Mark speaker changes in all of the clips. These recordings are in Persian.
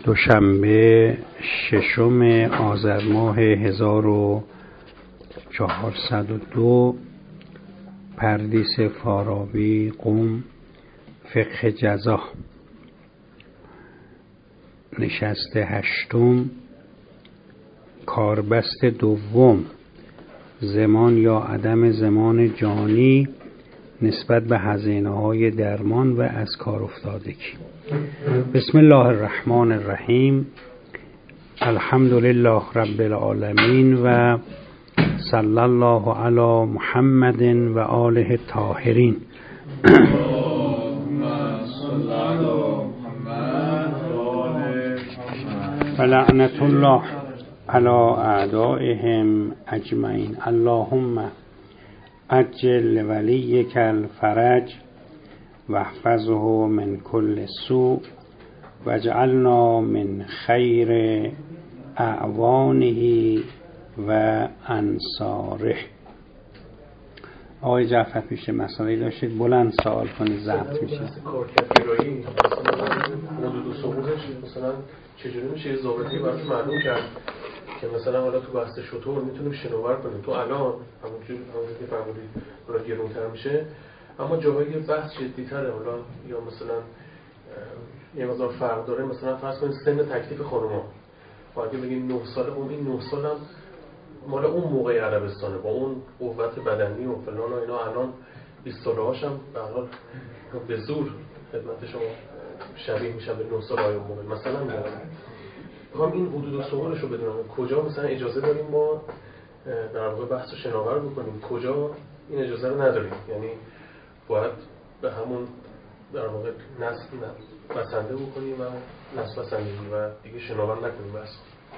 Speaker 1: دوشنبه 6 آذر ماه 1402 پردیس فارابی قم فقه جزا نشست 8 کاربست دوم زمان یا عدم زمان جانی نسبت به هزینه‌های درمان و از کار افتادگی. بسم الله الرحمن الرحیم. الحمد لله رب العالمین و صلی الله علی محمد و آله الطاهرین. و لعنت الله علی اعدائهم اجمعین. اللهم عجل ولیک الفرج واحفظه من کل سوء واجعلنا من خیر اعوانه و انصاره. آقای جعفر پیشه مسئله داشتید، بلند سوال کنید، ضبط میشه.
Speaker 2: کارکردگرایی حدود و ثبوتش مثلا چجوری میشه یه ضابطه‌ای براش معلوم کرد که مثلا حالا تو بحث شطور میتونیم شناور کنیم. تو الان همونجوری که فرمودید حالا گرونتر میشه، اما جاهایی بحث جدی‌تره حالا یا مثلا یه مقدار فرق داره. مثلا فرض کنید سن تکلیف خانوما، اگه بگیم 9 ساله، اون این 9 سالم مال اون موقع عربستانه با اون قوت بدنی و فلان و اینا، الان 20 ساله هاشم به هر حال به زور خدمت شما شبیه میشن به 9 ساله های اون موقع. مثلا میگم این حدود و ثبوتش رو بدونم، کجا مثلا اجازه داریم ما در واقع بحث شناور بکنیم، کجا این اجازه رو نداریم، یعنی باید به همون در واقع نسل بسنده بکنیم و نسل بسندگی و دیگه شناور نکنیم بس.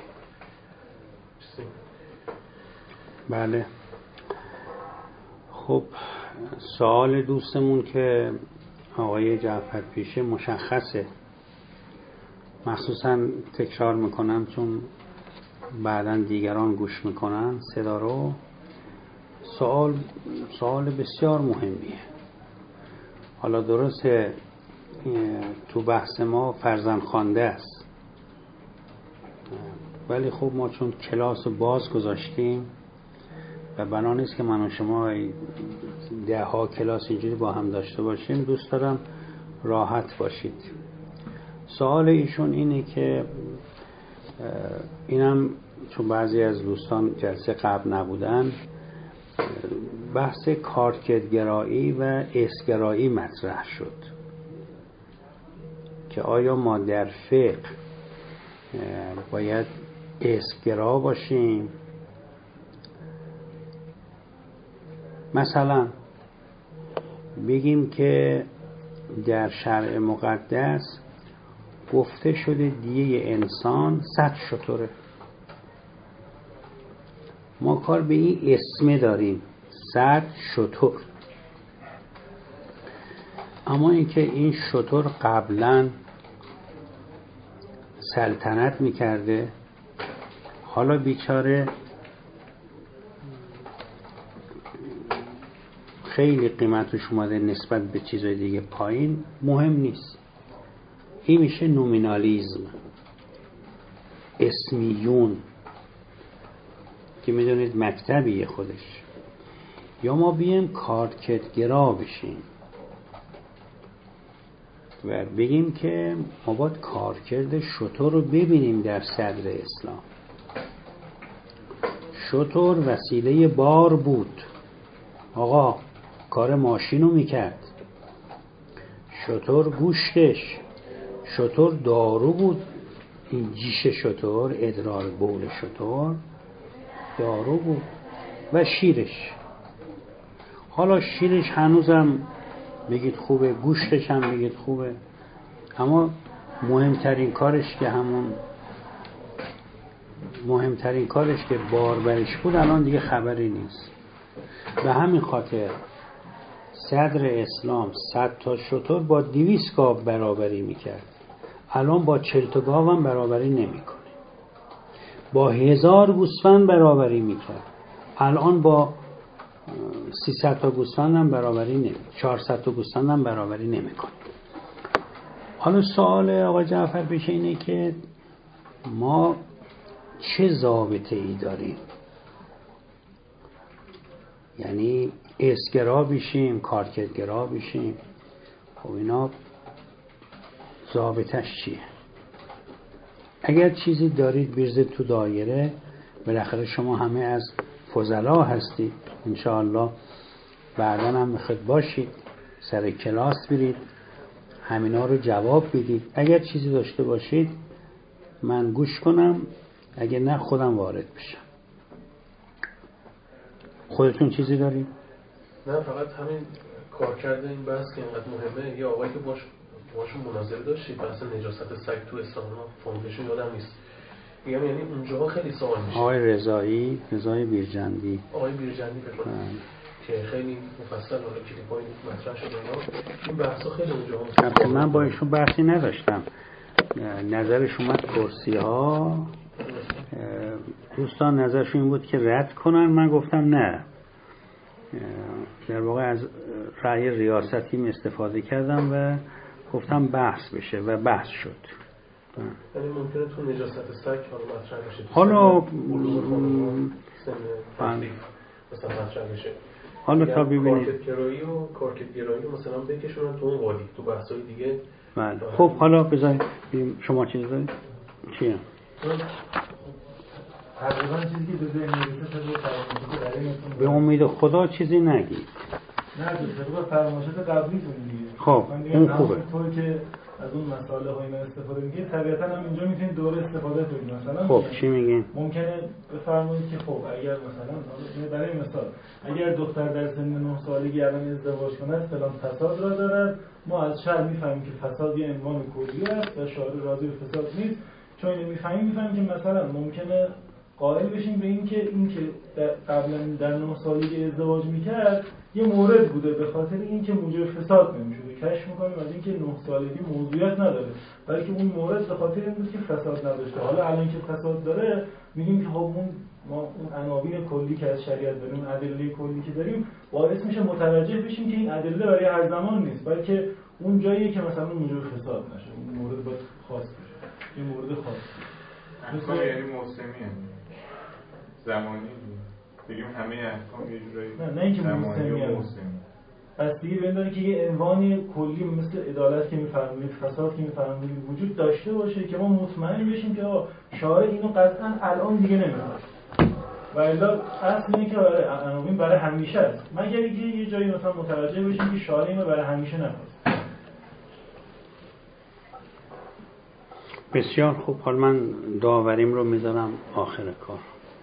Speaker 1: بله، خب سوال دوستمون که آقای جعفر پیشه مشخصه، مخصوصا تکرار میکنم چون بعداً دیگران گوش میکنن صدا رو. سوال بسیار مهمیه. حالا درسته تو بحث ما فرزند خوانده است، ولی خب ما چون کلاس باز گذاشتیم و بنا نیست که من و شما 10 کلاس اینجوری با هم داشته باشیم، دوست دارم راحت باشید. سوال ایشون اینه که اینم چون بعضی از دوستان جلسه قبل نبودن، بحث کارکردگرایی و اسگرایی مطرح شد که آیا ما در فقه باید اسگرا باشیم؟ مثلا بگیم که در شرع مقدس گفته شده دیه انسان 100 شتره، ما کار به این اسم داریم 100 شتر، اما اینکه این شتر قبلا سلطنت میکرده، حالا بیچاره خیلی قیمتش اومده نسبت به چیزای دیگه پایین، مهم نیست. این میشه نومینالیزم، اسمیون که میدونید مکتبیه خودش. یا ما بیم کارکردگرا بشیم و بگیم که ما باید کارکرد شتر رو ببینیم در صدر اسلام. شتر وسیله بار بود، آقا کار ماشین رو میکرد. شتر گوشتش، شتر دارو بود، این جیش شتر، ادرار بول شتر دارو بود، و شیرش. حالا شیرش هنوزم بگید خوبه، گوشتش هم بگید خوبه، اما مهمترین کارش که باربرش بود الان دیگه خبری نیست. به همین خاطر صدر اسلام 100 تا شتر با 200 گاو برابری میکرد، الان با 40 تا گاو هم برابری نمیکنه. با 1000 گوسفند برابری میکرد، الان با 300 تا گوسفند هم برابری نمیکنه، 400 تا گوسفند هم برابری نمیکنه. حالا سوال آقا جعفر پیشه اینه که ما چه ضابطه ای داریم؟ یعنی اسگرا بشیم، کارکردگرا بشیم، خب اینا ضابطش چیه؟ اگر چیزی دارید بریزید تو دایره، بالاخره شما همه از فضلا هستید، انشاءالله بعدا هم میخواد باشید، سر کلاس برید همینا رو جواب بدید. اگر چیزی داشته باشید من گوش کنم، اگر نه خودم وارد بشم. خودتون چیزی دارید؟
Speaker 2: نه، فقط همین کار کرده این بحث که اینقدر مهمه. یه آقایی که باشون مناظره داشتید بحث نجاست سگ تو اسلام، فاندیشن یادم نیست، میگم یعنی اونجاها خیلی سوال میشه.
Speaker 1: آقای رضای بیرجندی،
Speaker 2: آقای بیرجندی که خیلی مفصل حالا کلیپای مطرح شده این بحثا خیلی اونجاها مفصل.
Speaker 1: من با ایشون بحثی نداشتم، نظرش اومد کرسی ها، دوستان نظرشون این بود که رد کنن، من گفتم نه، در واقع از رأی ریاستیم استفاده کردم و گفتم بحث بشه و بحث شد.
Speaker 2: یعنی ممکنه تو نجاست سگ حالا مطرح بشه،
Speaker 1: حالا
Speaker 2: مثلا مطرح بشه،
Speaker 1: حالا تا ببینید
Speaker 2: کارکردگرایی مثلا بکشونن تو اون وادی، تو بحث‌های دیگه.
Speaker 1: بله خب حالا بذارید شما چیز دارید؟ چیه؟
Speaker 3: تقریبا چیزی که به ذهن میرسه
Speaker 1: به امید خدا چیزی نگید.
Speaker 3: نه طبق فرمایشات قبلیتون دیگه.
Speaker 1: خب اون خوبه.
Speaker 3: طور که از اون مسائل ها اینا استفاده میگه، طبیعتا هم اینجا میتونید دوره استفاده کنید. مثلا
Speaker 1: خب چی میگین؟
Speaker 3: ممکنه بفرمایید که خب اگر مثلا برای مثال اگر دختر در سن 9 سالگی الان ازدواج کند فلان فساد را دارد، ما از شرع میفهمیم که فساد یه عنوان کلی است و شارع راضی به فساد نیست. چون اینو میفهمیم که مثلا ممکنه قائل بشیم به این که قبلا در 9 سالگی ازدواج میکرد یه مورد بوده به خاطر اینکه موجب فساد نمیشده. کشف میکنیم از اینکه 9 سالگی موضوعیت نداره، بلکه اون مورد به خاطر این بود که فساد نداشته. حالا الان که فساد داره میگیم که خب ما اون عناوین کلی که از شریعت داریم، ادله کلی که داریم، باعث میشه متوجه بشیم که این ادله برای هر زمان نیست، بلکه اون جاییه که مثلا موجب فساد نشه، اون مورد باید خاص بشه، این مورد خاص.
Speaker 4: مثلا یعنی موسمیه زمانی بگیم همه احکام یه جورایی
Speaker 3: نه اینکه موسمی پس دیگه ببینید که یه عنوان کلی مثل عدالت که میفرمایید، فساد که میفرمایید وجود داشته باشه که ما مطمئن بشیم که شارع اینو قطعا الان دیگه نمیخواد، و الا اصل اینه که عناوین برای همیشه است، مگر اینکه یه جایی مثلا متوجه بشیم که شارع اینو برای همیشه نخواست.
Speaker 1: بسیار خوب. حال من داوریم رو میذارم آخر کار.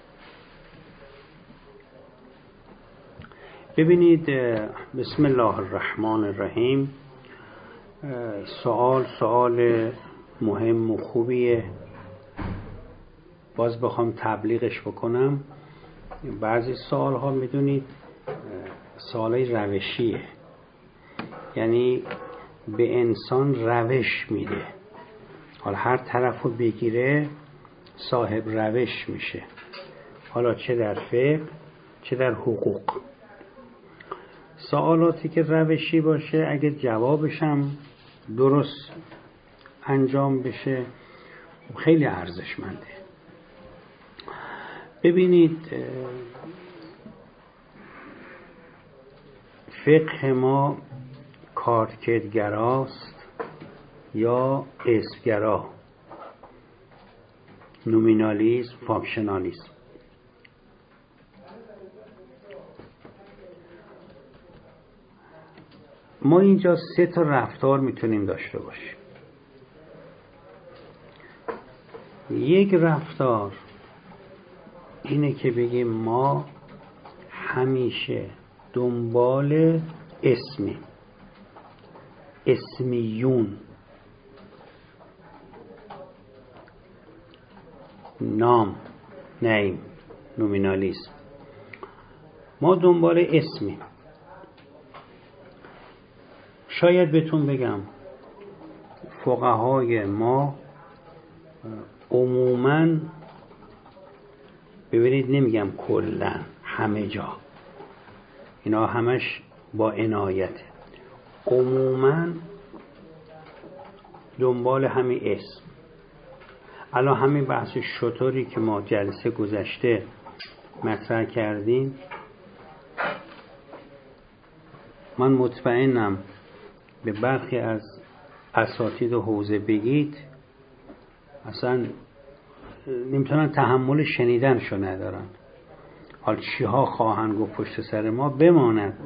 Speaker 1: ببینید، بسم الله الرحمن الرحیم. سوال مهم و خوبیه. باز بخوام تبلیغش بکنم، بعضی سوال ها میدونید سوالای روشیه، یعنی به انسان روش میده. حالا هر طرف رو بگیره صاحب روش میشه، حالا چه در فقه چه در حقوق. سوالاتی که روشی باشه اگه جوابش هم درست انجام بشه خیلی ارزشمنده. ببینید، فقه ما کارکردگراست یا اسمگرا، نومینالیسم، فانکشنالیسم. ما اینجا 3 تا رفتار میتونیم داشته باشیم. یک رفتار اینه که بگیم ما همیشه دنبال اسمیون، نیم، نومینالیسم، ما دنبال اسمیم. شاید بهتون بگم فقهای ما عموماً، ببینید نمیگم کلا، همه جا اینا همش با عنایت، عموماً دنبال همین اسم. الان همین بحث شطوری که ما جلسه گذشته مطرح کردیم، من مطمئنم به برخی از اساتید و حوزه بگید اصلا نمیتونن تحمل شنیدنشو ندارن. حال چیها خواهند گفت پشت سر ما بماند.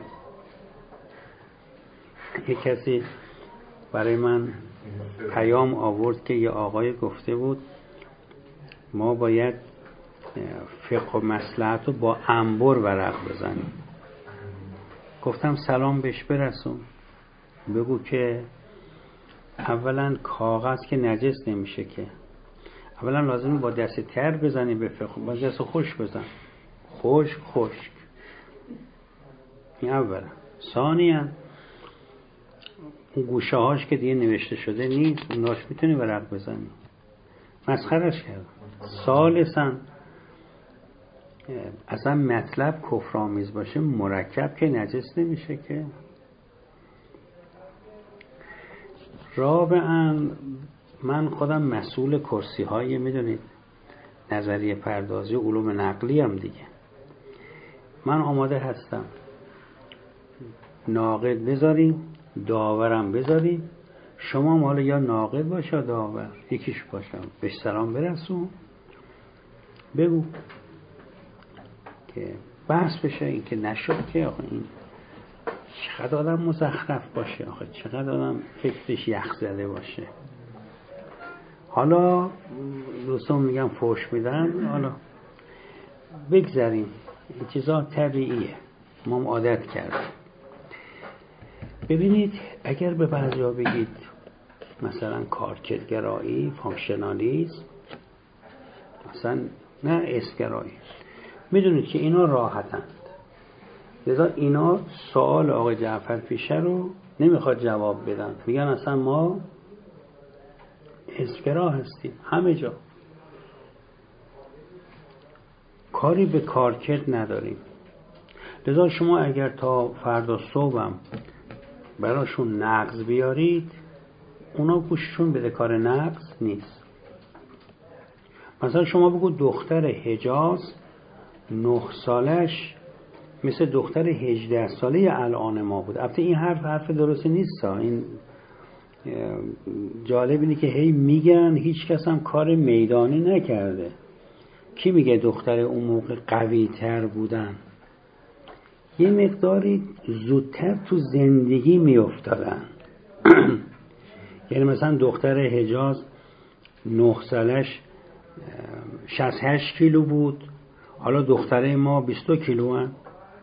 Speaker 1: یک کسی برای من پیام آورد که یه آقای گفته بود ما باید فقه و مصلحت رو با انبر ورق بزنیم. گفتم سلام بهش برسون، بگو که اولا کاغذ که نجس نمیشه، که اولا لازمه با دست تر بزنی به فقه، با دست خوش بزن، خشک. این اولا. ثانیا اون گوشه هاش که دیگه نوشته شده نیست، اوناش میتونی ورق بزنی. مسخرش کردم. ثالثا اصلا مطلب کفرآمیز باشه مرکب که نجس نمیشه که. رابعا من خودم مسئول کرسی های میدونید نظریه پردازی و علوم نقلی هم دیگه. من آماده هستم ناقد بذاریم، داورم بذاریم، شما حالا یا ناقد باشه یا داور، یکیش باشم، بهش سلام برسون، بگو که بحث بشه. این که نشد که آخه این چقدر آدم مزخرف باشه، آخه چقدر آدم فکرش یخ زده باشه. حالا دوستان میگم فوش میدن، حالا بگذاریم، این چیزا طبیعیه، ما هم عادت کردیم. ببینید اگر به بعضیا بگید مثلا کارکردگرایی، فانکشنالیسم، مثلا نه اسگرایی، میدونید که اینا راحتند. لذا اینا سوال آقای جعفر پیشه رو نمیخواد جواب بدن، میگن اصلا ما اسگرا هستیم همه جا، کاری به کارکرد نداریم. لذا شما اگر تا فردا صبحم براشون نقض بیارید، اونا گوششون بده کار نقض نیست. مثلا شما بگو دختر حجاز 9 سالش مثل دختر 18 ساله الان ما بود. البته این حرف درستی نیست. این جالب اینه که هی میگن هیچ کس هم کار میدانی نکرده. کی میگه دختر اون موقع قوی تر بودن؟ یه مقداری زودتر تو زندگی میافتادن. یعنی مثلا دختر حجاز 9 سالش 68 کیلو بود، حالا دختره ما 22 کیلو هن.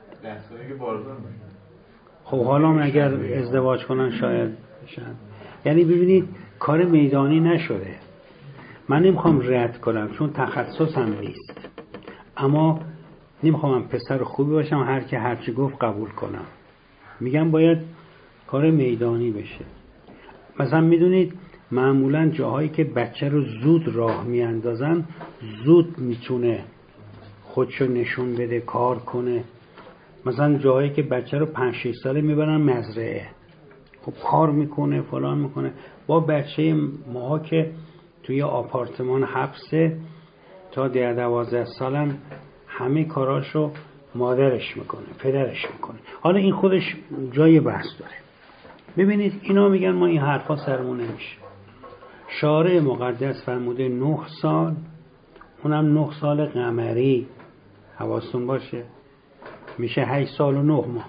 Speaker 1: خب حالا اگر ازدواج کنن شاید بشن. یعنی ببینید کار میدانی نشده. من نمیخوام رد کنم چون تخصصم نیست، اما نمیخوام پسر خوبی باشم هر که هرچی گفت قبول کنم. میگم باید کار میدانی بشه. مثلا میدونید معمولا جاهایی که بچه رو زود راه میاندازن، زود میتونه خودشو نشون بده، کار کنه. مثلا جاهایی که بچه رو 5-6 ساله میبرن مزرعه، خب کار میکنه، فلان میکنه. با بچه ما که توی آپارتمان حبسه تا 12 سالم همه کاراشو مادرش میکنه، پدرش میکنه. حالا این خودش جای بحث داره. ببینید اینا میگن ما این حرفا سرمون نمیشه. شارع مقدس فرموده 9 سال، اونم 9 سال قمری، حواستون باشه، میشه 8 سال و 9 ماه.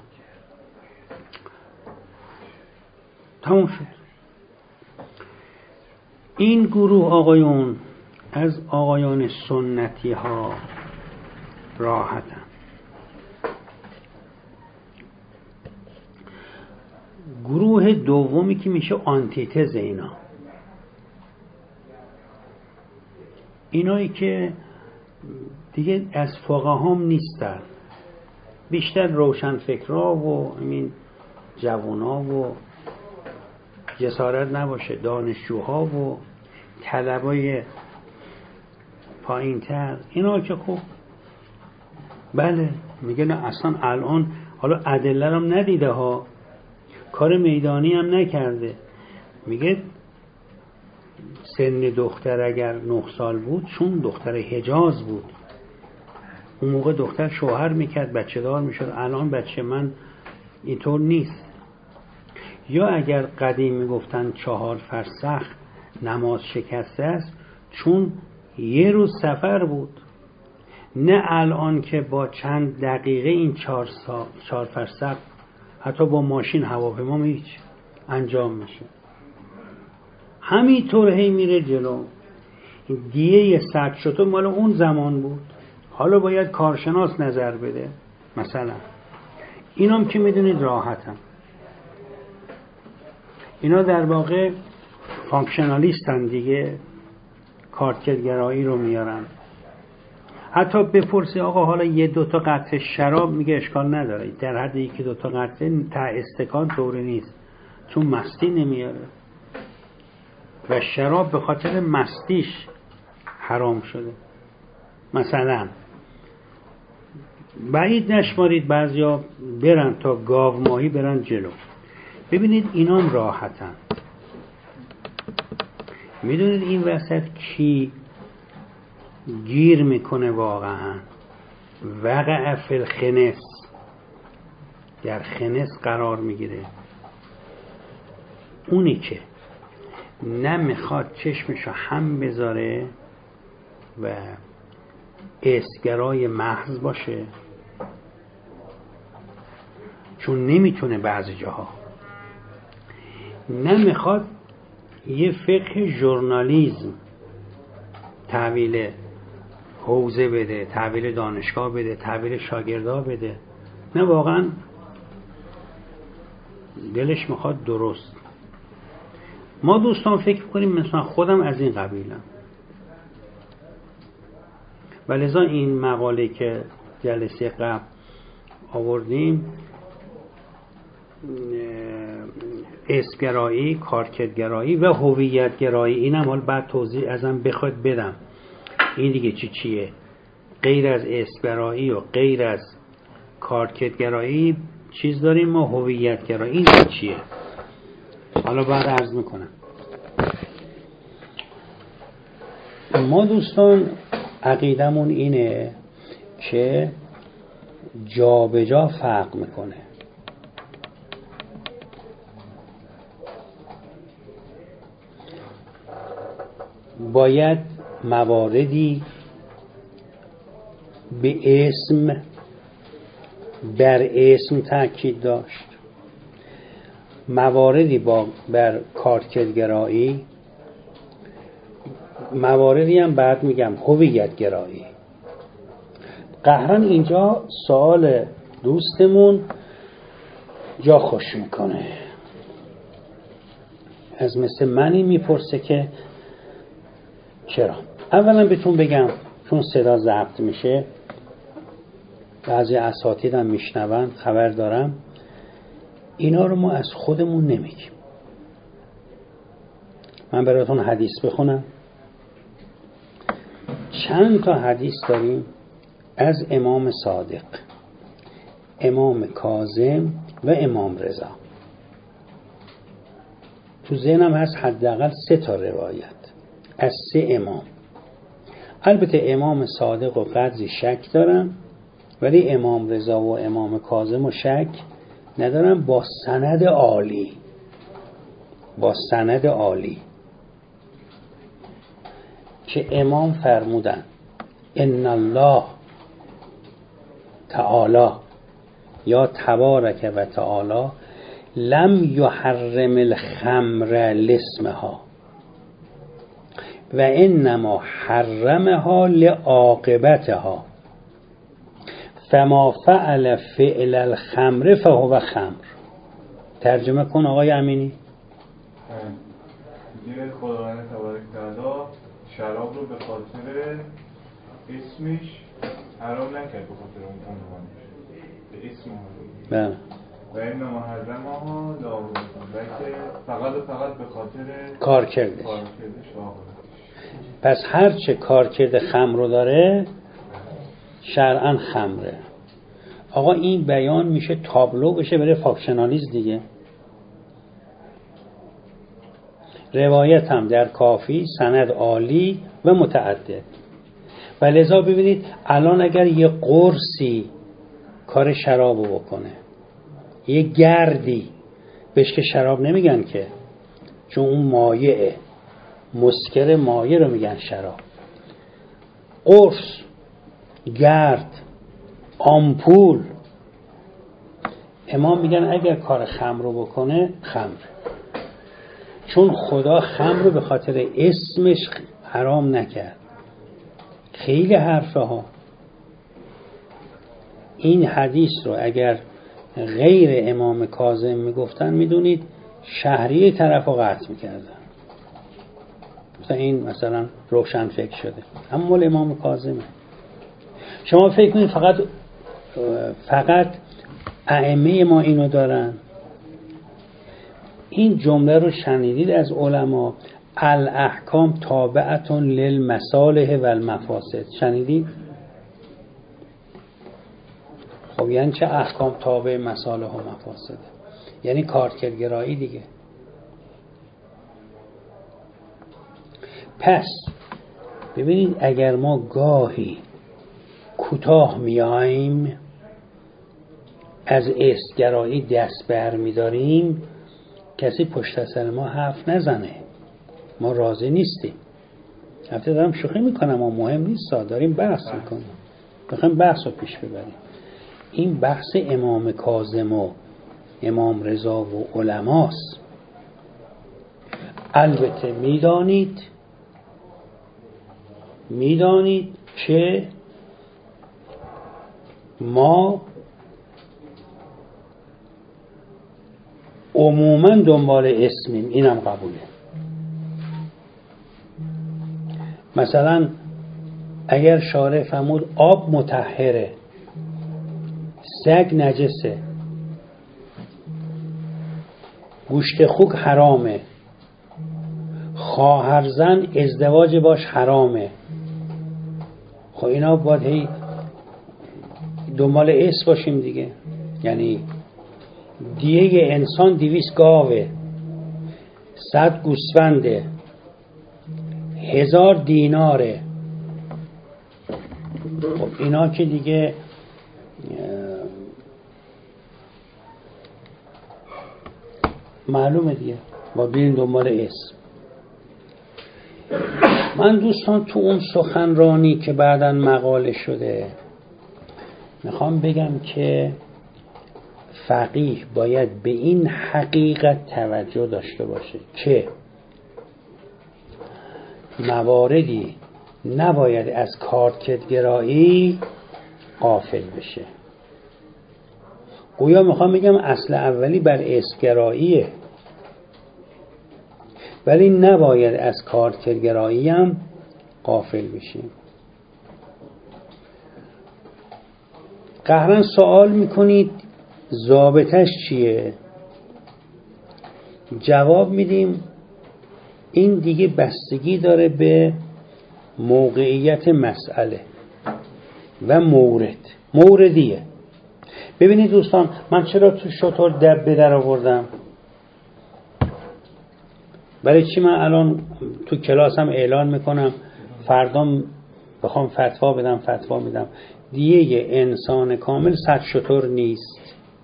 Speaker 1: تموم شد. این گروه آقایون از آقایان سنتی ها راحتن. گروه دومی که میشه آنتیتز اینایی که دیگه از فقها هم نیستن، بیشتر روشن فکرها و همین جوونا و جسارت نباشه دانشجوها و طلبای پایین تر، اینا که خب بله میگه نه اصلا الان حالا ادله هم ندیده ها، کار میدانی هم نکرده، میگه سن دختر اگر 9 سال بود چون دختر حجاز بود، اون موقع دختر شوهر میکرد بچه دار میشد. الان بچه من اینطور نیست. یا اگر قدیم میگفتن 4 فرسخ نماز شکسته است چون یه روز سفر بود، نه الان که با چند دقیقه این 4 فرسخ حتی با ماشین هواپیما هیچ انجام میشه. همینطور هی میره جلو. دیه 100 شتر مال اون زمان بود، حالا باید کارشناس نظر بده. مثلا اینام که میدونید راحتم، اینا در واقع فانکشنالیستن دیگه، کارکردگرایی رو میارن. حتی بپرسی آقا حالا 1-2 تا قطره شراب، میگه اشکال نداره، در حد 1-2 تا قطره تا استکان طوری نیست، چون مستی نمیاره و شراب به خاطر مستیش حرام شده. مثلا بعید نشمارید بعضیا برن تا گاو ماهی برن جلو. ببینید اینام راحتن. میدونید این وسط کی گیر میکنه واقعا؟ وقع فی الخنس، در خنس قرار میگیره. اونی که نه میخواد چشمشو هم بذاره و اسگرای محض باشه، چون نمیتونه بعضی جاها، نه میخواد یه فقه ژورنالیسم تحویل حوزه بده، تحویل دانشگاه بده، تحویل شاگردا بده، نه واقعا دلش میخواد درست. ما دوستان فکر کنیم مثلا خودم از این قبیلم، ولذا این مقاله که جلسه قبل آوردیم، اسگرایی، کارکردگرایی و هویتگرایی، اینم حال بعد توضیح ازم بخواد بدم این دیگه چیه. غیر از اسگرایی و غیر از کارکردگرایی چیز داریم ما، هویتگرایی. این چیه؟ حالا بعد عرض میکنم. ما دوستان عقیدمون اینه که جا به جا فرق میکنه. باید مواردی به اسم بر اسم تاکید داشت، مواردی بر کارکردگرایی، مواردی هم بعد میگم هویتگرایی. قهرن اینجا سوال دوستمون جا خوش میکنه، از مثل منی میپرسه که چرا. اولا بهتون بگم چون صدا ضبط میشه، بعضی اساتیدم میشنون، خبر دارم اینا رو ما از خودمون نمیگیم. من براتون حدیث بخونم. چند تا حدیث داریم از امام صادق، امام کاظم و امام رضا. تو ذهنم هست حداقل 3 تا روایت از 3 امام. البته امام صادق و قدری شک دارم، ولی امام رضا و امام کاظم و شک ندارم، با سند عالی، با سند عالی که امام فرمودن ان الله تعالی یا تبارک و تعالی لم یحرم الخمر لاسمها و انما حرمها لعاقبتها فما فعل فعل الخمر فهو خمر. ترجمه کن آقای امینی.
Speaker 4: میگه خداوند تبارک و تعالی شراب رو به خاطر اسمش حرام نکرد، به خاطر اون عنوانش به اسم
Speaker 1: بله.
Speaker 4: و انما حرمها لعاقبتها، بلکه فقط و فقط به خاطر
Speaker 1: کارکردش. پس هر چه کارکرد خمر رو داره شرعاً خمره. آقا این بیان میشه تابلو بشه برای فاکشنالیسم دیگه. روایت هم در کافی، سند عالی و متعدد. و لذا ببینید الان اگر یه قرصی کار شرابو بکنه، یه گردی، بهش که شراب نمیگن که، چون اون مایعه، مسکر مایع رو میگن شراب. قرص، گرد، آمپول، امام میگن اگر کار خمر رو بکنه خمر، چون خدا خمر رو به خاطر اسمش حرام نکرد. خیلی حرفه ها. این حدیث رو اگر غیر امام کاظم میگفتن میدونید شهریه طرف رو قطع میکردن. مثلا این مثلا روشن فکر شده، اما مال امام کاظمه. شما فکر کنید فقط ائمه ما اینو دارن؟ این جمله رو شنیدید از علما، الاحکام تابعتون للمصالح و المفاسد، شنیدید؟ خب یعنی چه احکام تابع مصالح و مفاسد؟ یعنی کارکردگرایی دیگه. پس ببینید اگر ما گاهی کوتاه میاییم از اسمگرایی دست بر میداریم، کسی پشت سر ما حرف نزنه، ما راضی نیستیم. البته دارم شوخی میکنم اما مهم نیست، داریم بحث میکنیم، میخوایم بحث رو پیش ببریم. این بحث امام کاظم و امام رضا و علماست. البته میدانید که ما عموما دنبال اسمیم، اینم قبوله. مثلا اگر شارع فرمود آب مطهره، سگ نجسه، گوشت خوک حرامه، خواهرزن ازدواج باش حرامه، خب اینا باید هی دنبال اسم باشیم دیگه. یعنی دیگه انسان 200 گاوه، 100 گوسفنده، 1000 دیناره، خب اینا که دیگه معلومه دیگه، با بریم دنبال اسم. من دوستان تو اون سخنرانی که بعداً مقاله شده میخوام بگم که فقیه باید به این حقیقت توجه داشته باشه که مواردی نباید از کارکردگرایی غافل بشه. گویا میخوام بگم اصل اولی بر اسمگراییه، ولی نباید از کارکردگرایی هم غافل بشیم. قهرن سوال میکنید ضابطش چیه؟ جواب میدیم این دیگه بستگی داره به موقعیت مسئله و موردیه. ببینید دوستان، من چرا تو شطور دبه در آوردم؟ برای چی من الان تو کلاسم اعلان میکنم فردا بخوام فتوا میدم دیگه انسان کامل 100 شطور نیست.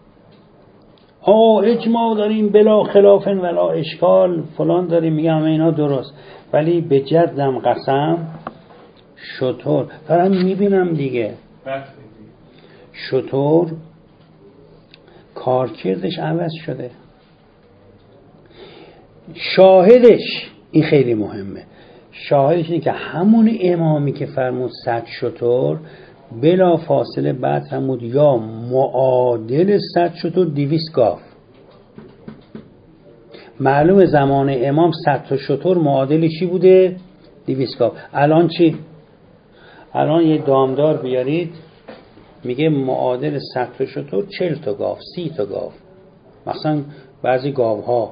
Speaker 1: اجماع داریم بلا خلاف ولا اشکال فلان داریم، میگم اینا درست، ولی به جدم قسم شطور دارم میبینم دیگه، شطور کارکردش عوض شده. شاهدش این خیلی مهمه، شاهدش اینه که همون امامی که فرمود 100 شطور بلا فاصله بعد فرمود یا معادل 100 شطور 200 گاو. معلوم زمان امام 100 شطور معادل چی بوده؟ 200 گاو. الان چی؟ الان یه دامدار بیارید میگه معادل 100 شطور 40 تا گاو، 30 تا گاو، مثلا بعضی گاوها.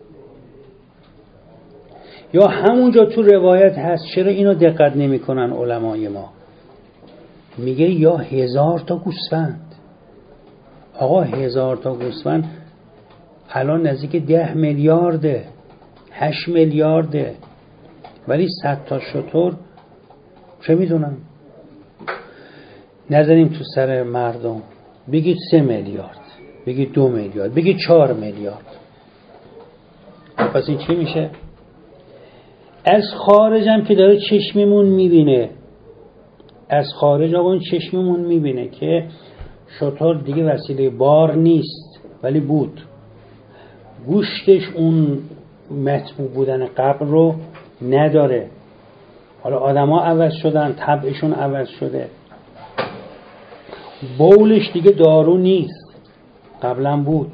Speaker 1: یا همونجا تو روایت هست، چرا اینو دقت نمی کنن علمای ما؟ میگه یا 1000 تا گوسفند. آقا 1000 تا گوسفند الان نزدیک 10 میلیارده. 8 میلیارده، ولی 100 تا شتر چه میدونم نذاریم تو سر مردم. بگید 3 میلیارد، بگید 2 میلیارد، بگید 4 میلیارد. پس این چی میشه؟ از خارج هم که داره چشممون میبینه، از خارج آقا چشممون میبینه که شتر دیگه وسیله بار نیست، ولی بود. گوشتش اون مطبوع بودن قبل رو نداره. حالا آدما عوض شدن، طبعشون عوض شده. بولش دیگه دارو نیست، قبلا بود.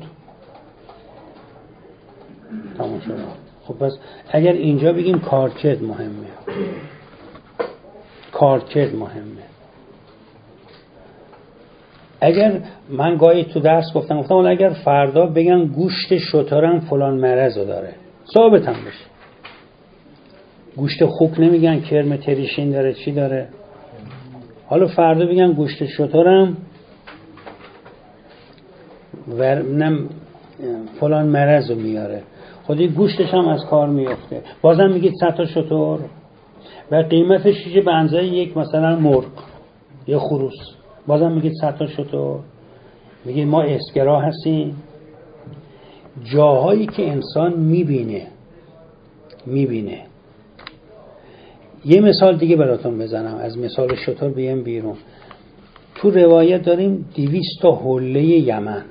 Speaker 1: تمام شد. خب پس اگر اینجا بگیم کارکرد مهمه، کارکرد مهمه. اگر من گاهی تو درس گفتم ولی اگر فردا بگن گوشت شترم فلان مرضو داره، ثابت هم بشه. گوشت خوک نمیگن کرم تریشین داره، چی داره. حالا فردا بگن گوشت شترم فلان مرضو میاره، خودی گوشتش هم از کار میفته. بازم میگید 100 تا شتر و قیمتش چیزی به اندازه یک مثلا مرغ یا خروس، بازم میگید 100 تا شتر. میگید ما اسکرا هستیم. جاهایی که انسان میبینه. یه مثال دیگه براتون بزنم، از مثال شتر بیام بیرون. تو روایت داریم 200 تا حله یمن،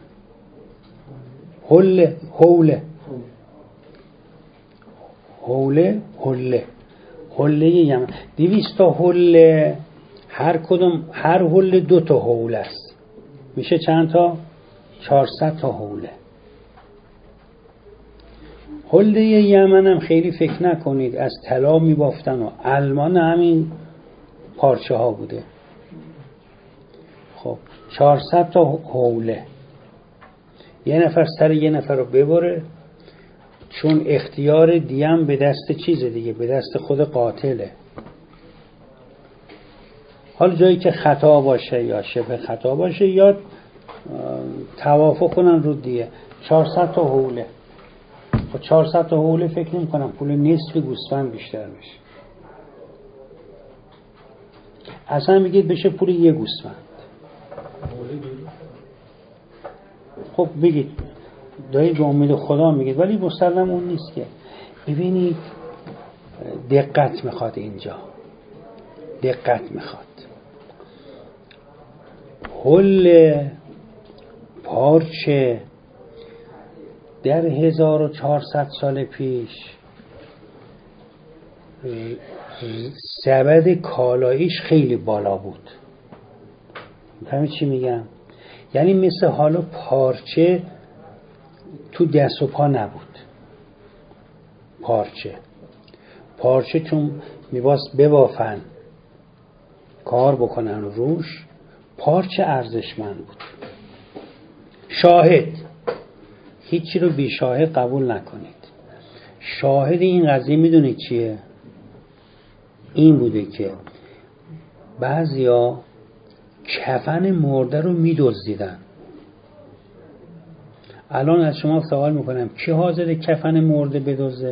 Speaker 1: حله یمن، 200 تا حله، هر حله 2 تا حوله است، میشه چند تا؟ 400 تا حوله. حله یمن هم خیلی فکر نکنید از طلا میبافتن و المان همین پارچه ها بوده. خب 400 تا حوله، یه نفر سر یه نفر رو ببره، چون اختیار دیم به دست چیز دیگه، به دست خود قاتله. حالا جایی که خطا باشه یا شبه خطا باشه یا توافق کنن رو دیه. 400 تا حوله، خب 400 تا حوله فکر نمی کنم پول نصف گوسفند بیشتر بشه. اصلا میگید بشه پول یه گوسفند. خب بگید دارید به امید خدا میگید، ولی مسلم اون نیست که. ببینید دقت میخواد، اینجا دقت میخواد. حله پارچه در 1400 سال پیش سبد کالاییش خیلی بالا بود. فهمید چی میگم؟ یعنی مثل حالا پارچه تو دست و پا نبود. پارچه چون میباست ببافن کار بکنن روش، پارچه ارزشمند بود. شاهد، هیچی رو بی شاهد قبول نکنید. شاهد این قضیه میدونید چیه؟ این بوده که بعضیا کفن مرده رو میدزدیدن. الان از شما سوال میکنم کی حاضر کفن مرده بدزده؟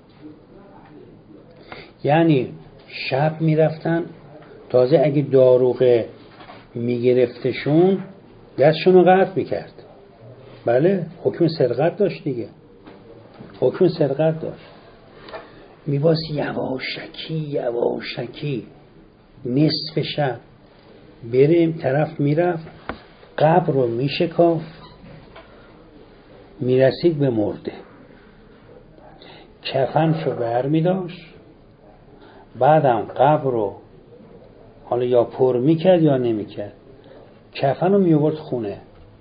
Speaker 1: یعنی شب میرفتن، تازه اگه داروغه میگرفتشون دستشون رو قطع میکرد. بله حکم سرقت داشت دیگه، حکم سرقت داشت. میباس یواشکی نصف شب بریم، طرف میرفت قبر رو میشکاف، میرسید به مرده، کفنشو بر میداشت، بعدم قبر رو حالا یا پر میکرد یا نمیکرد، کفن رو میورد خونه.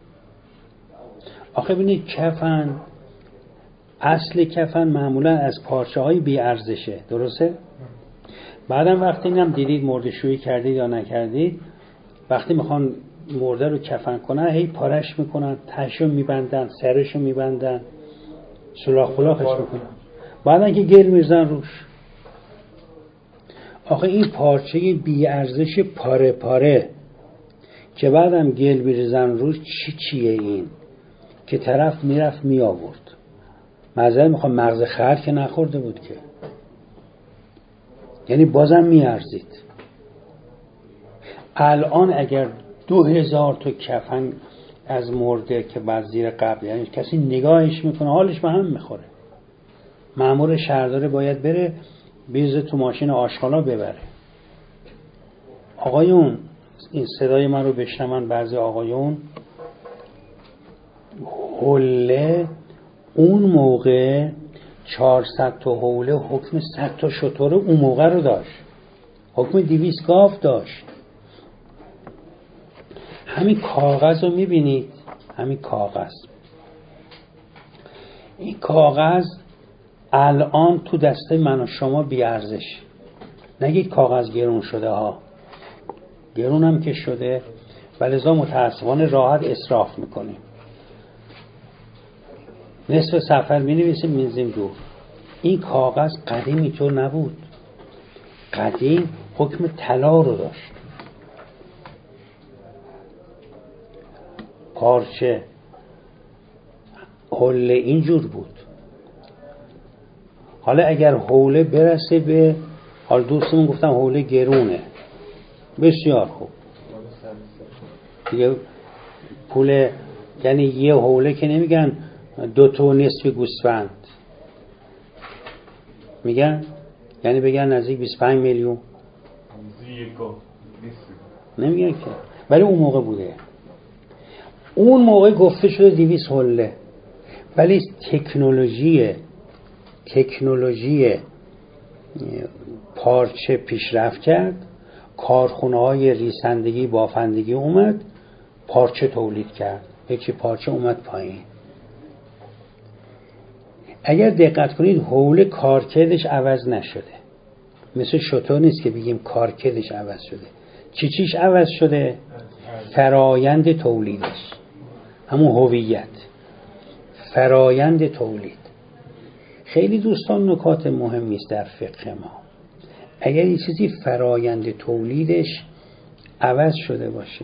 Speaker 1: آخه ببینید کفن، اصل کفن معمولا از پارچه های بی ارزشه، درسته؟ بعدم وقتی اینم دیدید مرده شویی کردید یا نکردید، وقتی میخوان مرده رو کفن کنن هی پارش میکنن، تشو میبندن، سرشو میبندن، سوراخ پلاخش میکنن، بعدن که گل میزن روش. آخه این پارچه بی ارزش پاره پاره که بعدم گل بریزن روش چیه این که طرف میرفت می آورد. معذرت میخوام، مغز خر که نخورده بود که، یعنی بازم میارزید. الان اگر 2000 تا کفن از مرده که بعد زیر قبر، یعنی کسی نگاهش میکنه حالش به هم میخوره. مأمور شهرداری باید بره بیزه تو ماشین آشغالا ببره. آقایون این صدای من رو بشنون، بعضی آقایون، حوله اون موقع 400 تا حوله حکم 100 تا شتر اون موقع رو داشت، حکم 200 گاو داشت. همین کاغذ رو میبینید، همین کاغذ، این کاغذ الان تو دسته من و شما بی ارزش. نگید کاغذ گرون شده ها، گرون هم که شده، ولذا متاسفانه راحت اسراف میکنیم. نصف سفر می نویسیم میزیم دور. این کاغذ قدیم اینطور نبود. قدیم حکم طلا رو داشت. پارچه حوله اینجور بود. حالا اگر حوله برسه به، حالا دوستمون گفتم حوله گرونه، بسیار خوب دیگه، پول یعنی یه حوله که نمیگن 2.5 گوسفند، میگن یعنی بگن نزدیک 25 میلیون، نمیگن که، ولی اون موقع بوده. اون موقع گفته شده 200 حوله، ولی تکنولوژی پارچه پیشرفت کرد، کارخونه های ریسندگی بافندگی اومد، پارچه تولید کرد، یکی پارچه اومد پایین. اگر دقت کنید حوله کارکردش عوض نشده، مثل شتر نیست که بگیم کارکردش عوض شده. چیش عوض شده؟ فرایند تولیدش، همون هویت، فرایند تولید. خیلی دوستان نکات مهمی است در فقه ما. اگر این چیزی فرایند تولیدش عوض شده باشه،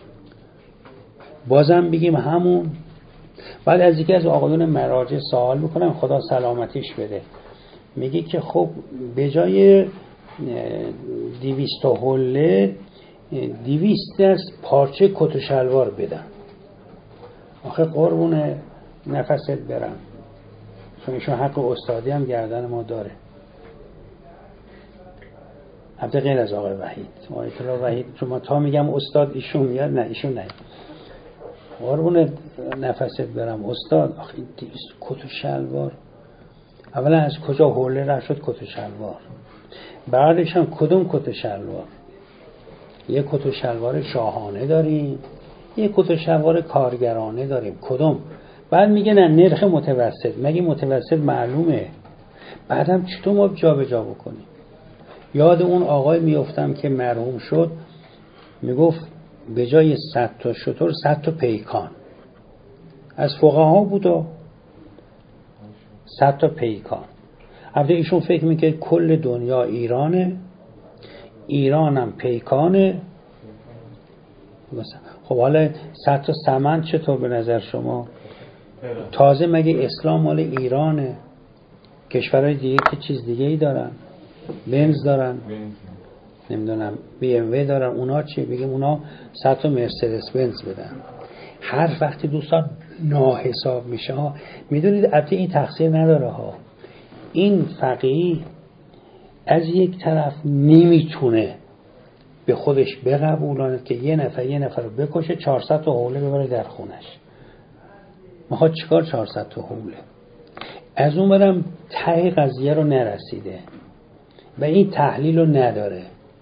Speaker 1: بازم بگیم همون. بعد از یکی از آقایون مراجع سوال میکنم، خدا سلامتیش بده، میگه که خب به جای 200 حله 200 از پارچه کت و شلوار بدن. آخه قربون نفست برم، چون ایشون حق استادی هم گردن ما داره. البته غیر از آقای وحید، آقای وحید چون من تا میگم استاد ایشون میاد، نه ایشون نه. قربون نفست برم استاد، آخه 200 کت و شلوار، اولا از کجا حوله را شد کت و شلوار؟ بعدش هم کدوم کت و شلوار؟ یک کت و شلوار شاهانه داریم، یک کت و شلوار کارگرانه داریم، کدوم؟ بعد میگه نه نرخ متوسط. مگه متوسط معلومه؟ بعدم چطور ما جا به جا بکنیم؟ یاد اون آقای میافتم که مرحوم شد، میگفت به جای 100 تا شتر 100 تا پیکان. از فقها بود و 100 تا پیکان. البته ایشون فکر میکرد کل دنیا ایرانه، ایرانم پیکانه. خب حالا 100 تا سمن چطور به نظر شما؟ تازه مگه اسلام مال ایرانه؟ کشورهای دیگه که چیز دیگه ای دارن، بنز دارن، نمیدونم بی ام وی دارن، اونا چی؟ بگیم اونا 100 تا مرسدس بنز بدن. هر وقتی دوستان ناحساب میشه ها. میدونید البته این تقصیر نداره ها، این فقیه از یک طرف نمیتونه به خودش بقبولاند که یه نفر رو بکشه 400 تا حوله ببره در خونش. میخواد چیکار 400 تا حوله؟ از اون برم ته قضیه رو نرسیده و این تحلیل رو نداره.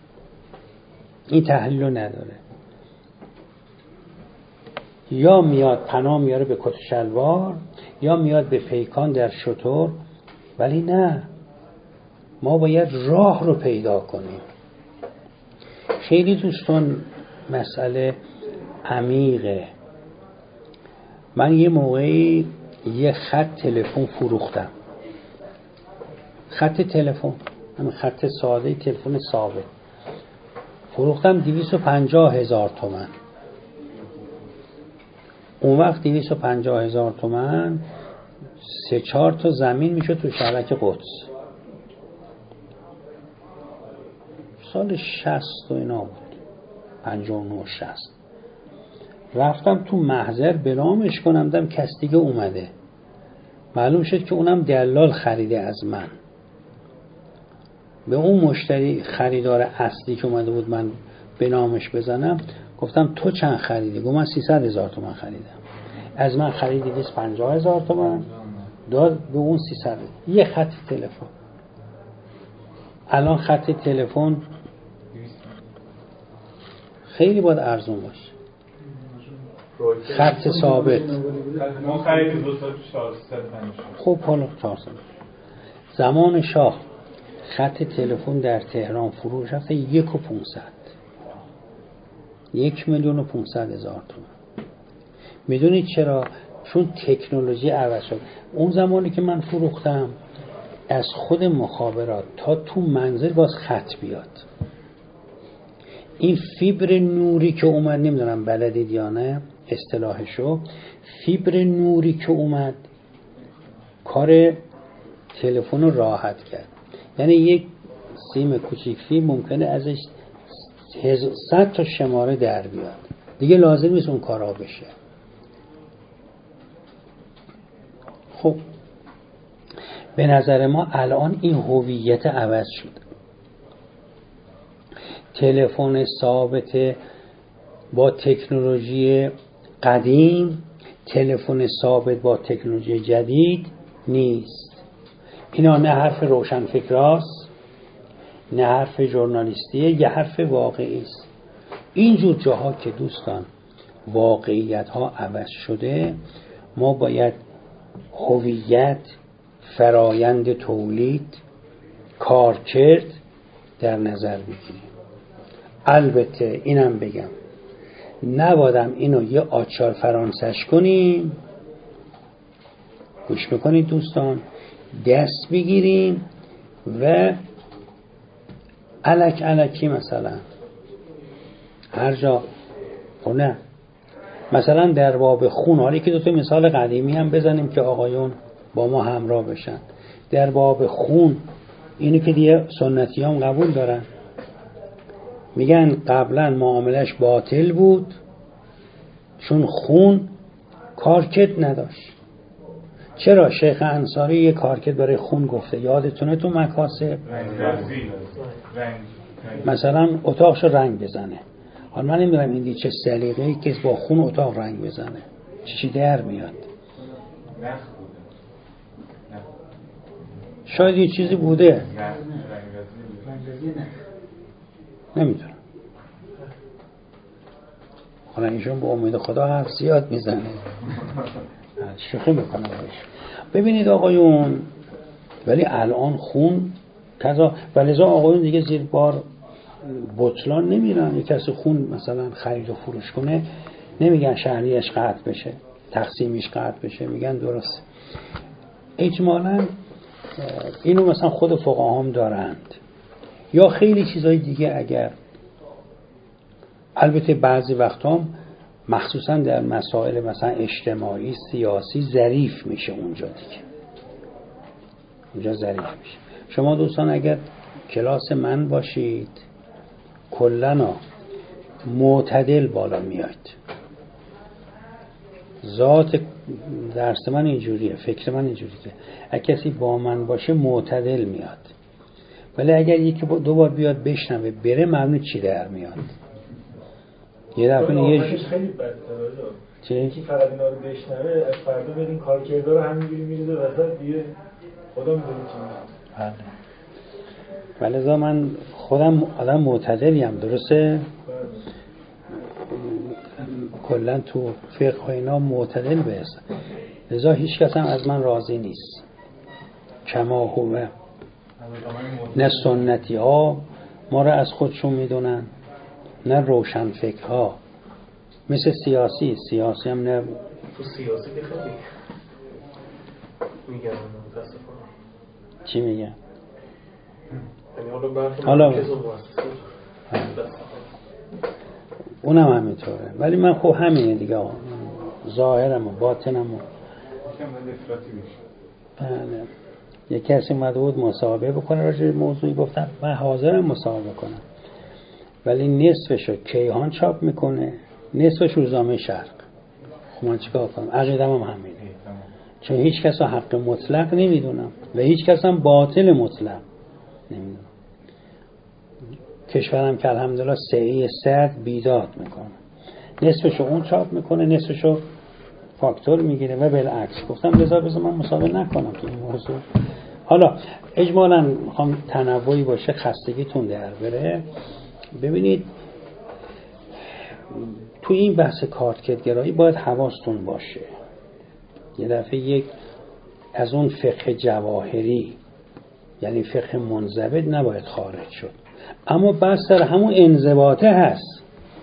Speaker 1: یا میاد پناه میاره به کت شلوار، یا میاد به پیکان در شتر. ولی نه، ما باید راه رو پیدا کنیم. خیلی دوستان مسئله عمیقه. من یه موقعی یه خط تلفن فروختم، خط تلفن، همین خط ساده تلفن ثابت فروختم 250,000 تومان. اون وقت 250,000 تومان 3-4 تا زمین میشه تو شبک قدس. سال 60 و اینا بود، 59 60. رفتم تو محضر بلامش کنم، دم کس دیگه اومده. معلوم شد که اونم دلال خریده از من. به اون مشتری خریدار اصلی که اومده بود من به نامش بزنم، گفتم تو چند خریدی؟ گفت من 300,000 تومان خریدم. از من خریدی 250,000 تومان، داد به اون 300. یه خط تلفن. الان خط تلفن خیلی باید ارزون باشه. خط ثابت
Speaker 4: ما خریدیم 2 سال پیش 450.
Speaker 1: خب حالا 400. زمان شاه خط تلفن در تهران فروش رفته 1,500,000 1,500,000 تومان. میدونید چرا؟ چون تکنولوژی عوض شد. اون زمانی که من فروختم از خود مخابرات تا تو منزل باز خط بیاد. این فیبر نوری که اومد، نمیدونم بلدید یا نه اصطلاحشو، فیبر نوری که اومد کار تلفن رو راحت کرد. یعنی یک سیم کوچیک فیبر ممکنه ازش 100 تا شماره در بیاد، دیگه لازم نیست اون کارا بشه. خب به نظر ما الان این هویت عوض شد. تلفن ثابت با تکنولوژی قدیم، تلفن ثابت با تکنولوژی جدید نیست. اینا نه حرف روشنفکراست، نه حرف ژورنالیستیه، یه حرف واقعی است. اینجور جاها که دوستان واقعیت ها عوض شده، ما باید هویت، فرایند تولید، کارکرد در نظر بگیریم. البته اینم بگم، نبادم اینو یه آچار فرانسش کنیم، گوش میکنید دوستان، دست بگیریم و الکی مثلا هر جا نه، مثلا در باب خون، حالا که 2 تا مثال قدیمی هم بزنیم که آقایون با ما همراه بشن. در باب خون اینو که دیگه سنتی هم قبول دارن، میگن قبلا معاملش باطل بود چون خون کارکرد نداشت. چرا؟ شیخ انصاری یه کارکرد برای خون گفته، یادتونه تو مکاسب؟ مثلا اتاقشو رنگ بزنه. حالا من نمیدونم این چه سلیقه‌ای که با خون اتاق رنگ بزنه، چی در میاد. شاید یه چیزی بوده، نمیدونم. حالا ایشون به امید خدا حرف زیاد میزنه، شوخی میکنم باش. ببینید آقایون، ولی الان خون کذا، ولذا آقایون دیگه زیر بار بطلان نمیرن. یک کسی خون مثلا خرید و فروش کنه، نمیگن شهریش قطع بشه، تقسیمیش قطع بشه، میگن درست. اجمالاً اینو مثلا خود فقها هم دارند، یا خیلی چیزای دیگه. اگر البته بعضی وقتا هم مخصوصا در مسائل مثلا اجتماعی سیاسی ظریف میشه اونجا دیگه، اونجا ظریف میشه. شما دوستان اگر کلاس من باشید کلنا معتدل بالا میاد. ذات درس من اینجوریه، فکر من اینجوریه که اگه کسی با من باشه معتدل میاد، ولی اگر یکی 2 بار بیاد بشنوه بره، ممنون چی در میاد. یه دفعه یه
Speaker 3: خیلی بده
Speaker 1: چی؟
Speaker 3: کی فقط اینا رو بشنوه، از فردا برین کارکردا رو همینجوری میریزه وسط، دیگه خدا میدونه چی.
Speaker 1: بله. ولذا من خودم آدم معتدلیم، درسته؟ کلا تو فقه اینا معتدل بهست. لذا هیچ کس هم از من راضی نیست. کما هوه، نه سنتی ها ما را از خودشون میدونن، نه روشن فکرها. مثل سیاسی هم نه.
Speaker 2: تو سیاسی که خیلی میگن متاسفانه.
Speaker 1: چی میگن؟
Speaker 2: یعنی حالا برخی
Speaker 1: حالا
Speaker 2: مرکز و مؤسسه
Speaker 1: اونم همینطوره، ولی من خب همینه دیگه، ظاهرم و باطنم و
Speaker 4: کم افراطی بشه.
Speaker 1: بله. یک کسی اومده بود مسابقه بکنه راجع به موضوعی، گفتم من حاضرم مسابقه کنم ولی نصفشو کیهان چاپ میکنه نصفش روزنامه شرق. خب من چیکار کنم؟ عقیدم هم همینه، چون هیچ کس رو حق مطلق نمیدونم و هیچ کس هم باطل مطلق نمیدونم. کشورم که الحمدلله سعی سرد بیداد میکنه، نصفشو اون چاپ میکنه نصفشو فاکتور میگیره و بالعکس. گفتم بذار من مسابقه نکنم تو این موضوع. حالا اجمالاً میخوام تنوعی باشه، خستگیتون در بره. ببینید تو این بحث کارتکدگرایی باید حواستون باشه یه دفعه یک از اون فقه جواهری یعنی فقه منضبط نباید خارج شد، اما بس در همون انضباطه هست.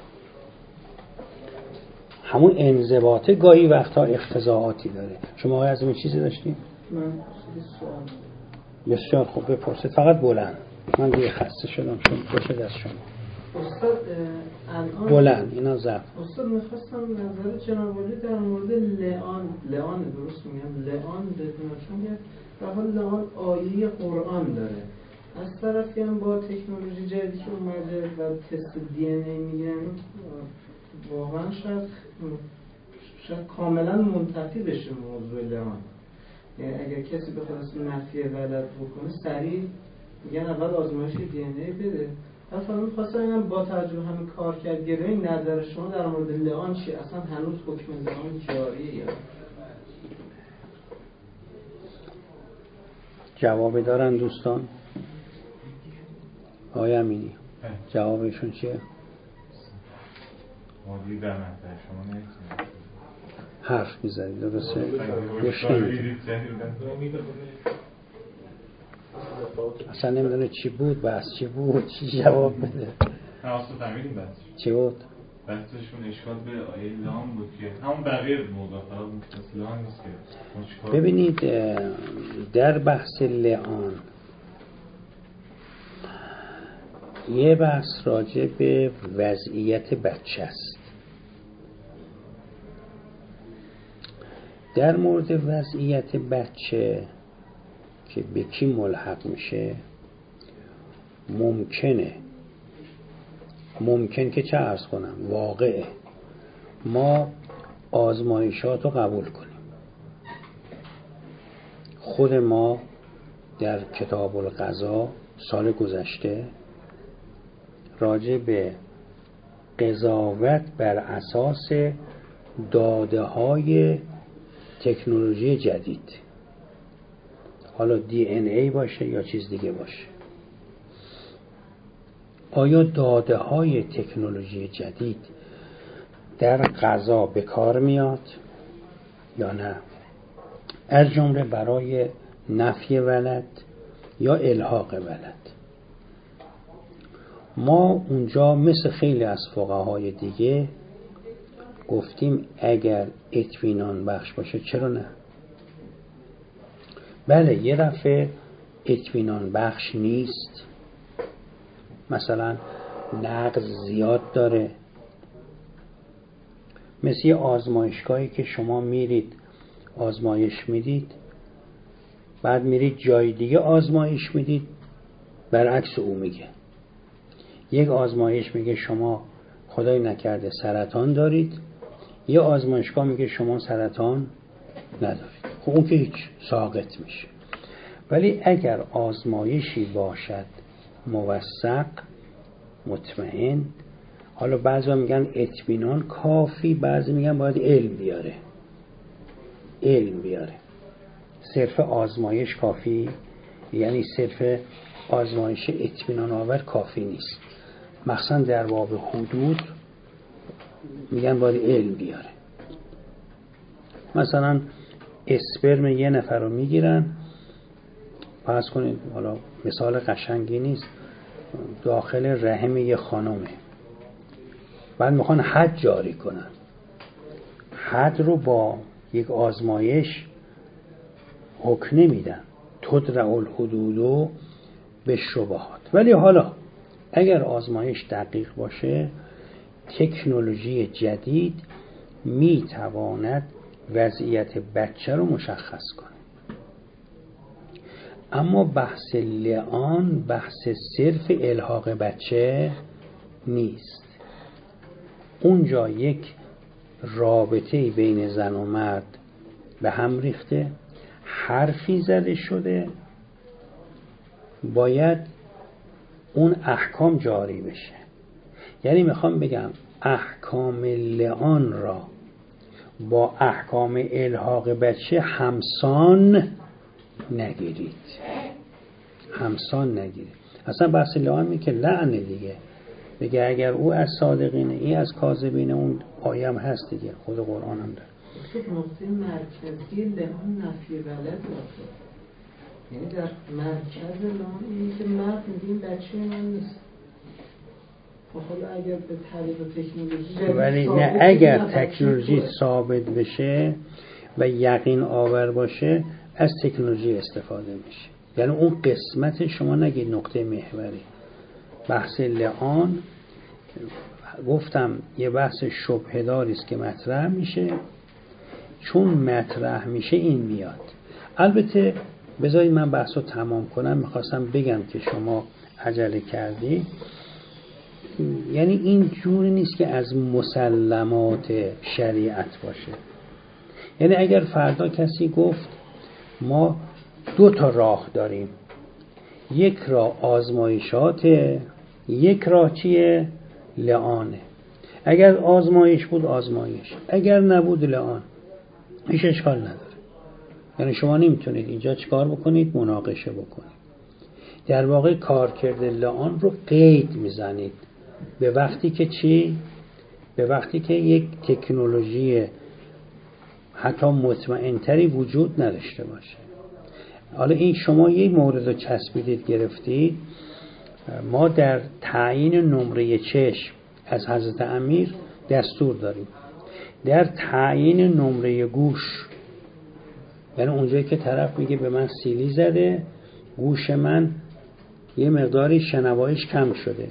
Speaker 1: همون انضباطه گاهی وقتا اختزاعاتی داره. شما از این چیزی داشتیم؟
Speaker 5: من سوال
Speaker 1: بسیار خوب بپرسید، فقط بلند. من دیگه خسته شدم چون باشه دست شما.
Speaker 5: استاد الان
Speaker 1: بلند اینا ضبط.
Speaker 5: استاد میخواستم نظر جناب عالی در مورد لعان درست میگم لعان بدونم، چون در حال لعان آیه قرآن داره، از طرفی هم با تکنولوژی جدیدی که اومده و تست دی ان ای میگن واقعا شاید کاملا منتفی بشه موضوع لعان. یعنی اگر کسی بخواد نفی ولد بکنه سریع میگن اول آزمایش دی ان ای بده. اصلا می‌خواستم با توجه همین کارکردگرایی نظر شما در مورد لعان چیه؟ اصلا هنوز حکم لعان جاریه یا
Speaker 1: جواب دارن دوستان؟ آقای امینی جوابشون چیه؟
Speaker 4: مادی در مطلع شما نمیتونید
Speaker 1: حرف میزنید درسته؟ گوش نمیدید، اصلا نمیدونه چی بود بس چی بود چی جواب بده.
Speaker 4: نه اصلا فهمیدیم بحثش
Speaker 1: چی بود؟
Speaker 4: بحثشون اشکال به آیه لام بود که همون بقیه موضوع فقط لام نیست که
Speaker 1: ببینید در بحث لعان یه بحث راجع به وضعیت بچه است. در مورد وضعیت بچه که به کی ملحق میشه ممکن که چه عرض کنم واقعه ما آزمایشات رو قبول کنیم. خود ما در کتاب القضا سال گذشته راجع به قضاوت بر اساس داده های تکنولوژی جدید، حالا دی ان ای باشه یا چیز دیگه باشه، آیا داده های تکنولوژی جدید در قضا به کار میاد یا نه، از جمله برای نفی ولد یا الحاق ولد. ما اونجا مثل خیلی از فقهای دیگه گفتیم اگر اطمینان بخش باشه چرا نه. بله یه دفعه اطمینان بخش نیست، مثلا نقض زیاد داره، مثل یه آزمایشگاهی که شما میرید آزمایش میدید بعد میرید جای دیگه آزمایش میدید برعکس او میگه. یک آزمایش میگه شما خدای نکرده سرطان دارید، یه آزمایشگاه میگه شما سرطان ندارید. خب اون که هیچ ساقط میشه. ولی اگر آزمایشی باشد موثق مطمئن، حالا بعضی میگن اطمینان کافی، بعضی میگن باید علم بیاره. صرف آزمایش کافی، یعنی صرف آزمایش اطمینان آور کافی نیست. مخصوصا در باب حدود میگن باید علم بیاره. مثلا اسپرم یه نفر رو میگیرن، فرض کنید حالا مثال قشنگی نیست، داخل رحم یه خانمه، بعد میخوان حد جاری کنن. حد رو با یک آزمایش حکم نمیدن، تدرع الحدود به شبهات. ولی حالا اگر آزمایش دقیق باشه تکنولوژی جدید میتواند وضعیت بچه رو مشخص کنیم. اما بحث لعان بحث صرف الحاق بچه نیست. اونجا یک رابطه بین زن و مرد به هم ریخته، حرفی زده شده، باید اون احکام جاری بشه. یعنی میخوام بگم احکام لعان را با احکام الحاق بچه همسان نگیرید. همسان نگیرید. اصلا بحث لعان میگه که لعنه دیگه، بگه اگر او از صادقینه این از کاذبینه، اون آیه هم هست دیگه، خود قرآن هم داره.
Speaker 5: نقطه مرکزی لعان نفی ولد باشه، یعنی در مرکز لعان اینه که مرد میگه بچه من نیست. حالا اگر به طریق تکنولوژی
Speaker 1: ولی نه، اگر تکنولوژی ثابت بشه و یقین آور باشه از تکنولوژی استفاده میشه. یعنی اون قسمت شما نگید نقطه محوری. بحث لعان گفتم یه بحث شبهه داری است که مطرح میشه، چون مطرح میشه این میاد. البته بذارید من بحث رو تمام کنم، میخواستم بگم که شما عجله کردی. یعنی این جوری نیست که از مسلمات شریعت باشه. یعنی اگر فردا کسی گفت ما 2 راه داریم، یک راه آزمایشاته، یک راه چیه؟ لعانه. اگر آزمایش بود آزمایش، اگر نبود لعان، هیچ اشکال نداره. یعنی شما نمیتونید اینجا چیکار بکنید؟ مناقشه بکنید. در واقع کارکرد لعان رو قید میزنید به وقتی که چی؟ به وقتی که یک تکنولوژی حتی مطمئنتری وجود نداشته باشه. حالا این شما یک مورد رو چسبیدید گرفتید. ما در تعیین نمره چشم از حضرت امیر دستور داریم. در تعیین نمره گوش، یعنی اونجایی که طرف میگه به من سیلی زده، گوش من یه مقداری شنواییش کم شده،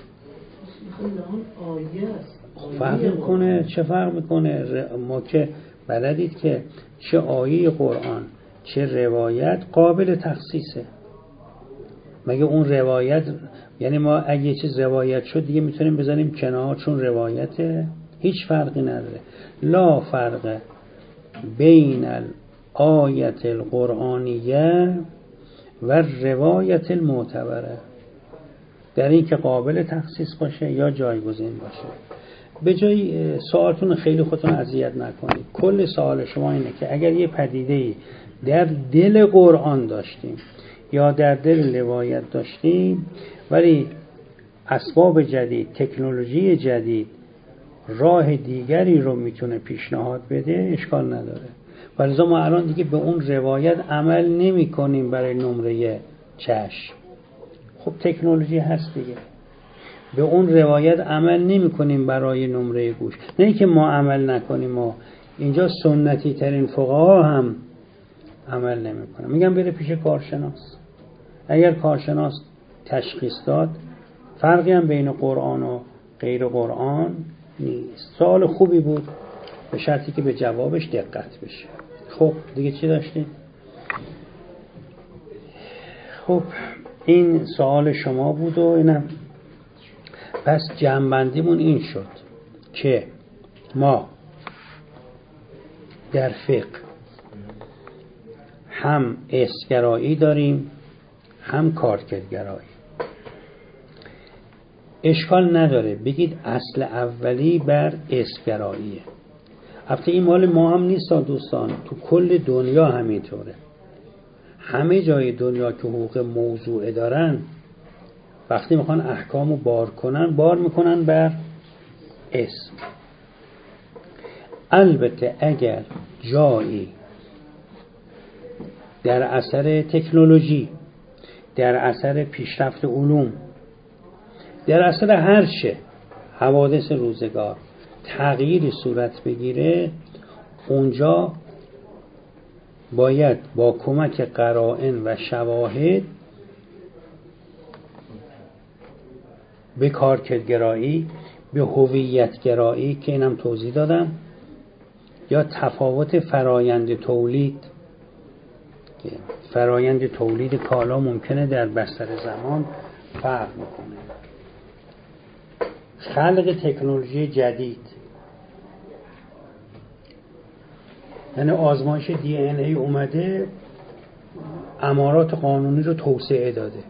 Speaker 1: فرق میکنه. چه فرق میکنه؟ ما که بلدید که چه آیه قرآن چه روایت قابل تخصیصه. مگه اون روایت، یعنی ما اگه یه چیز روایت شد دیگه میتونیم بزنیم کنار چون روایته؟ هیچ فرقی نداره. لا فرق بین الآیت القرآنیه و روایت المعتبره، در این که قابل تخصیص باشه یا جایگزین باشه. به جای سوالتون خیلی خودتون اذیت نکنید. کل سوال شما اینه که اگر یه پدیده‌ای در دل قرآن داشتیم یا در دل روایت داشتیم، ولی اسباب جدید، تکنولوژی جدید راه دیگری رو میتونه پیشنهاد بده، اشکال نداره. ولی ما الان دیگه به اون روایت عمل نمی کنیم برای نمره چشم. خب تکنولوژی هست دیگه. به اون روایت عمل نمی کنیم برای نمره گوش. نه اینکه ما عمل نکنیم، ما اینجا سنتی ترین فقها هم عمل نمی کنن. میگم بره پیش کارشناس. اگر کارشناس تشخیص داد، فرقی هم بین قرآن و غیر قرآن نیست. سوال خوبی بود، به شرطی که به جوابش دقت بشه. خب دیگه چی داشتیم؟ خب این سوال شما بود و اینم. پس جمع‌بندیمون این شد که ما در فقه هم اسگرایی داریم هم کارکردگرایی. اشکال نداره بگید اصل اولی بر اسگراییه. البته این مال ما هم نیست دوستان، تو کل دنیا همینطوره. همه جای دنیا که حقوق موضوعه دارن، وقتی میخوان احکامو بار کنن، بار میکنن بر اسم. البته اگر جایی در اثر تکنولوژی، در اثر پیشرفت علوم، در اثر هر چه حوادث روزگار تغییری صورت بگیره، اونجا باید با کمک قرائن و شواهد به کارکردگرایی، به هویتگرایی که اینم توضیح دادم، یا تفاوت فرایند تولید کالا ممکنه در بستر زمان فرق میکنه. خلق تکنولوژی جدید، یعنی آزمایش DNA اومده امارات قانونی رو توسعه داده.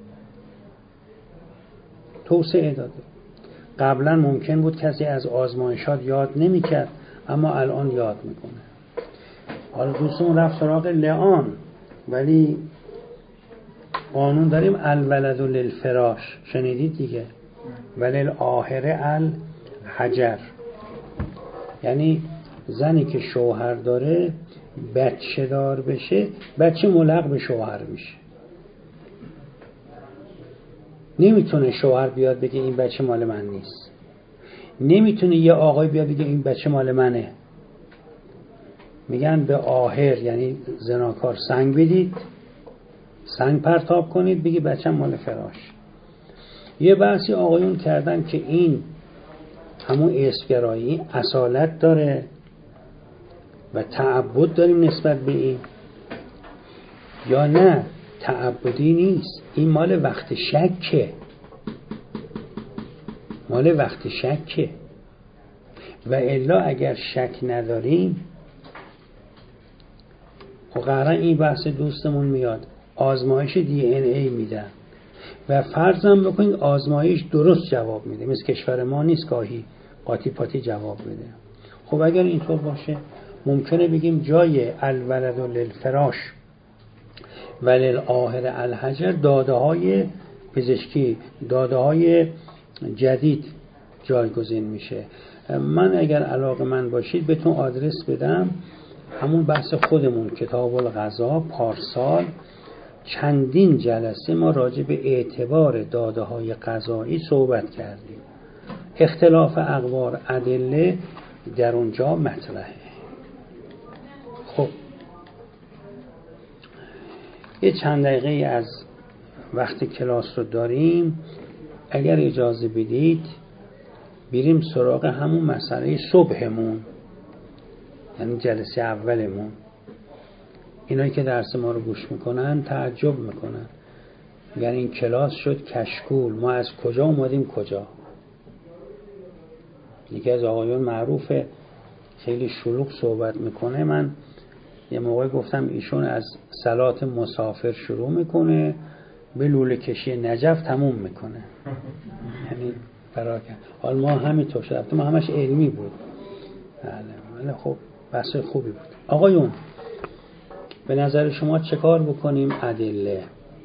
Speaker 1: قبلا ممکن بود کسی از آزمایشات یاد نمیکرد، اما الان یاد میکنه. حالا دوستمون رفت سراغ لعان، ولی قانون داریم الولد للفراش، شنیدید دیگه، وللآخر الحجر، یعنی زنی که شوهر داره بچه دار بشه، بچه ملحق به شوهر میشه. نمیتونه شوهر بیاد بگه این بچه مال من نیست، نمیتونه یه آقای بیاد بگه این بچه مال منه. میگن به آخر یعنی زناکار سنگ بدید، سنگ پرتاب کنید، بگی بچه مال فراش. یه بحثی آقایون کردن که این همون اسمگرایی اصالت داره و تعبد داریم نسبت به این، یا نه تعبدی نیست، این مال وقت شکه. و الا اگر شک نداریم خب قراره این بحث دوستمون میاد، آزمایش DNA میدن و فرضم بکنید آزمایش درست جواب میده، مثل کشور ما نیست گاهی قاطی پاتی جواب بده. خب اگر اینطور باشه ممکنه بگیم جای الولد للفراش وللآخر الحجر داده های پزشکی، داده های جدید جایگزین میشه. من اگر علاقه من باشید بهتون آدرس بدم، همون بحث خودمون کتاب القضا پارسال چندین جلسه ما راجع به اعتبار داده های قضایی صحبت کردیم. اختلاف اقوال ادله در اونجا مطرحه. خب یه چند دقیقه از وقت کلاس رو داریم، اگر اجازه بدید بریم سراغ همون مسئله صبحمون، یعنی جلسه اولمون. اینایی که درس ما رو گوش میکنن تعجب میکنن، یعنی این کلاس شد کشکول، ما از کجا اومدیم کجا. یکی از آقایون معروفه خیلی شلوغ صحبت میکنه، من یه موقع گفتم ایشون از صلات مسافر شروع میکنه به لوله کشی نجف تموم میکنه. یعنی فراکن. حال ما همینطور شد، ما همش علمی بود. بله خب بحث خوبی بود. آقایون به نظر شما چه کار بکنیم؟ ادله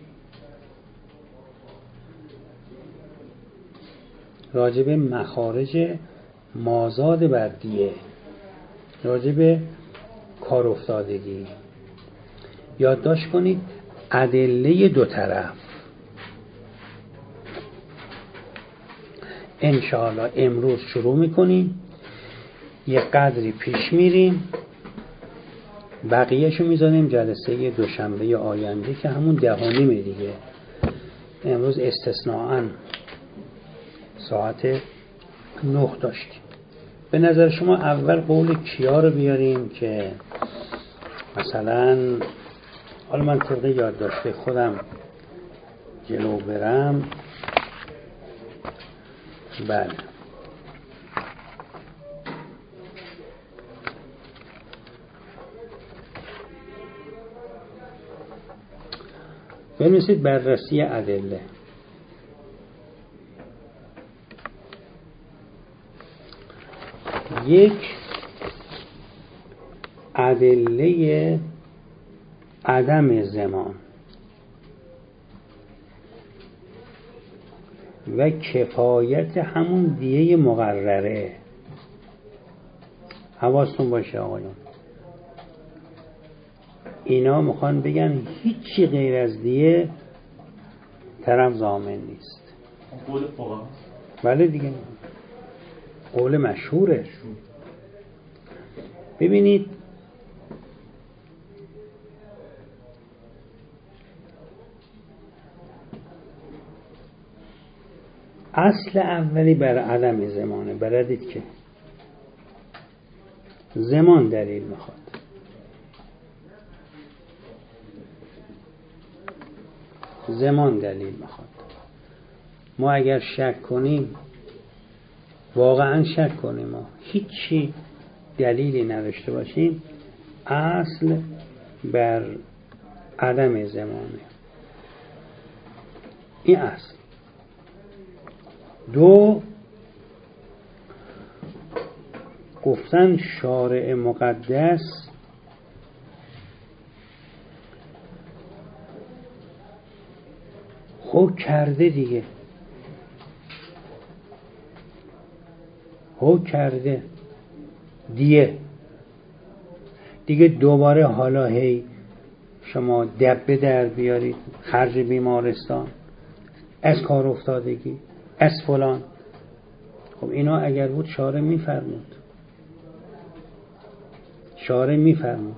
Speaker 1: راجب مخارج مازاد بر دیه، راجب کار افتادگی یادداشت کنید، ادله دو طرف. انشاءالله امروز شروع میکنیم، یه قدری پیش میریم، بقیهشو میذاریم جلسه دوشنبه آینده که همون 10:30 دیگه. امروز استثناءً ساعت 9 داشتیم. به نظر شما اول قول کیا رو بیاریم که مثلا، حالا من طبق یادداشت خودم جلو برم. بله بنویسید بررسی ادله. یک، ادله عدم زمان و کفایت همون دیه مقرره. حواستون باشه آقایون، اینا میخوان بگن هیچی غیر از دیه طرف ضامن نیست.
Speaker 4: قول فقها.
Speaker 1: بله دیگه، قول مشهوره. ببینید اصل اولی بر عدم زمانه، بلدید که زمان دلیل میخواد. زمان دلیل میخواد. ما اگر شک کنیم، واقعا شک کنیم، ما هیچی دلیلی نداشته باشیم، اصل بر عدم زمانه. این اصل. دو، گفتن شارع مقدس حکم کرده دیگه، حکم کرده دیگه دوباره حالا هی شما دبه در بیارید، خرج بیمارستان، از کار افتادگی، از فلان. خب اینا اگر بود شارع میفرمود، شارع میفرمود،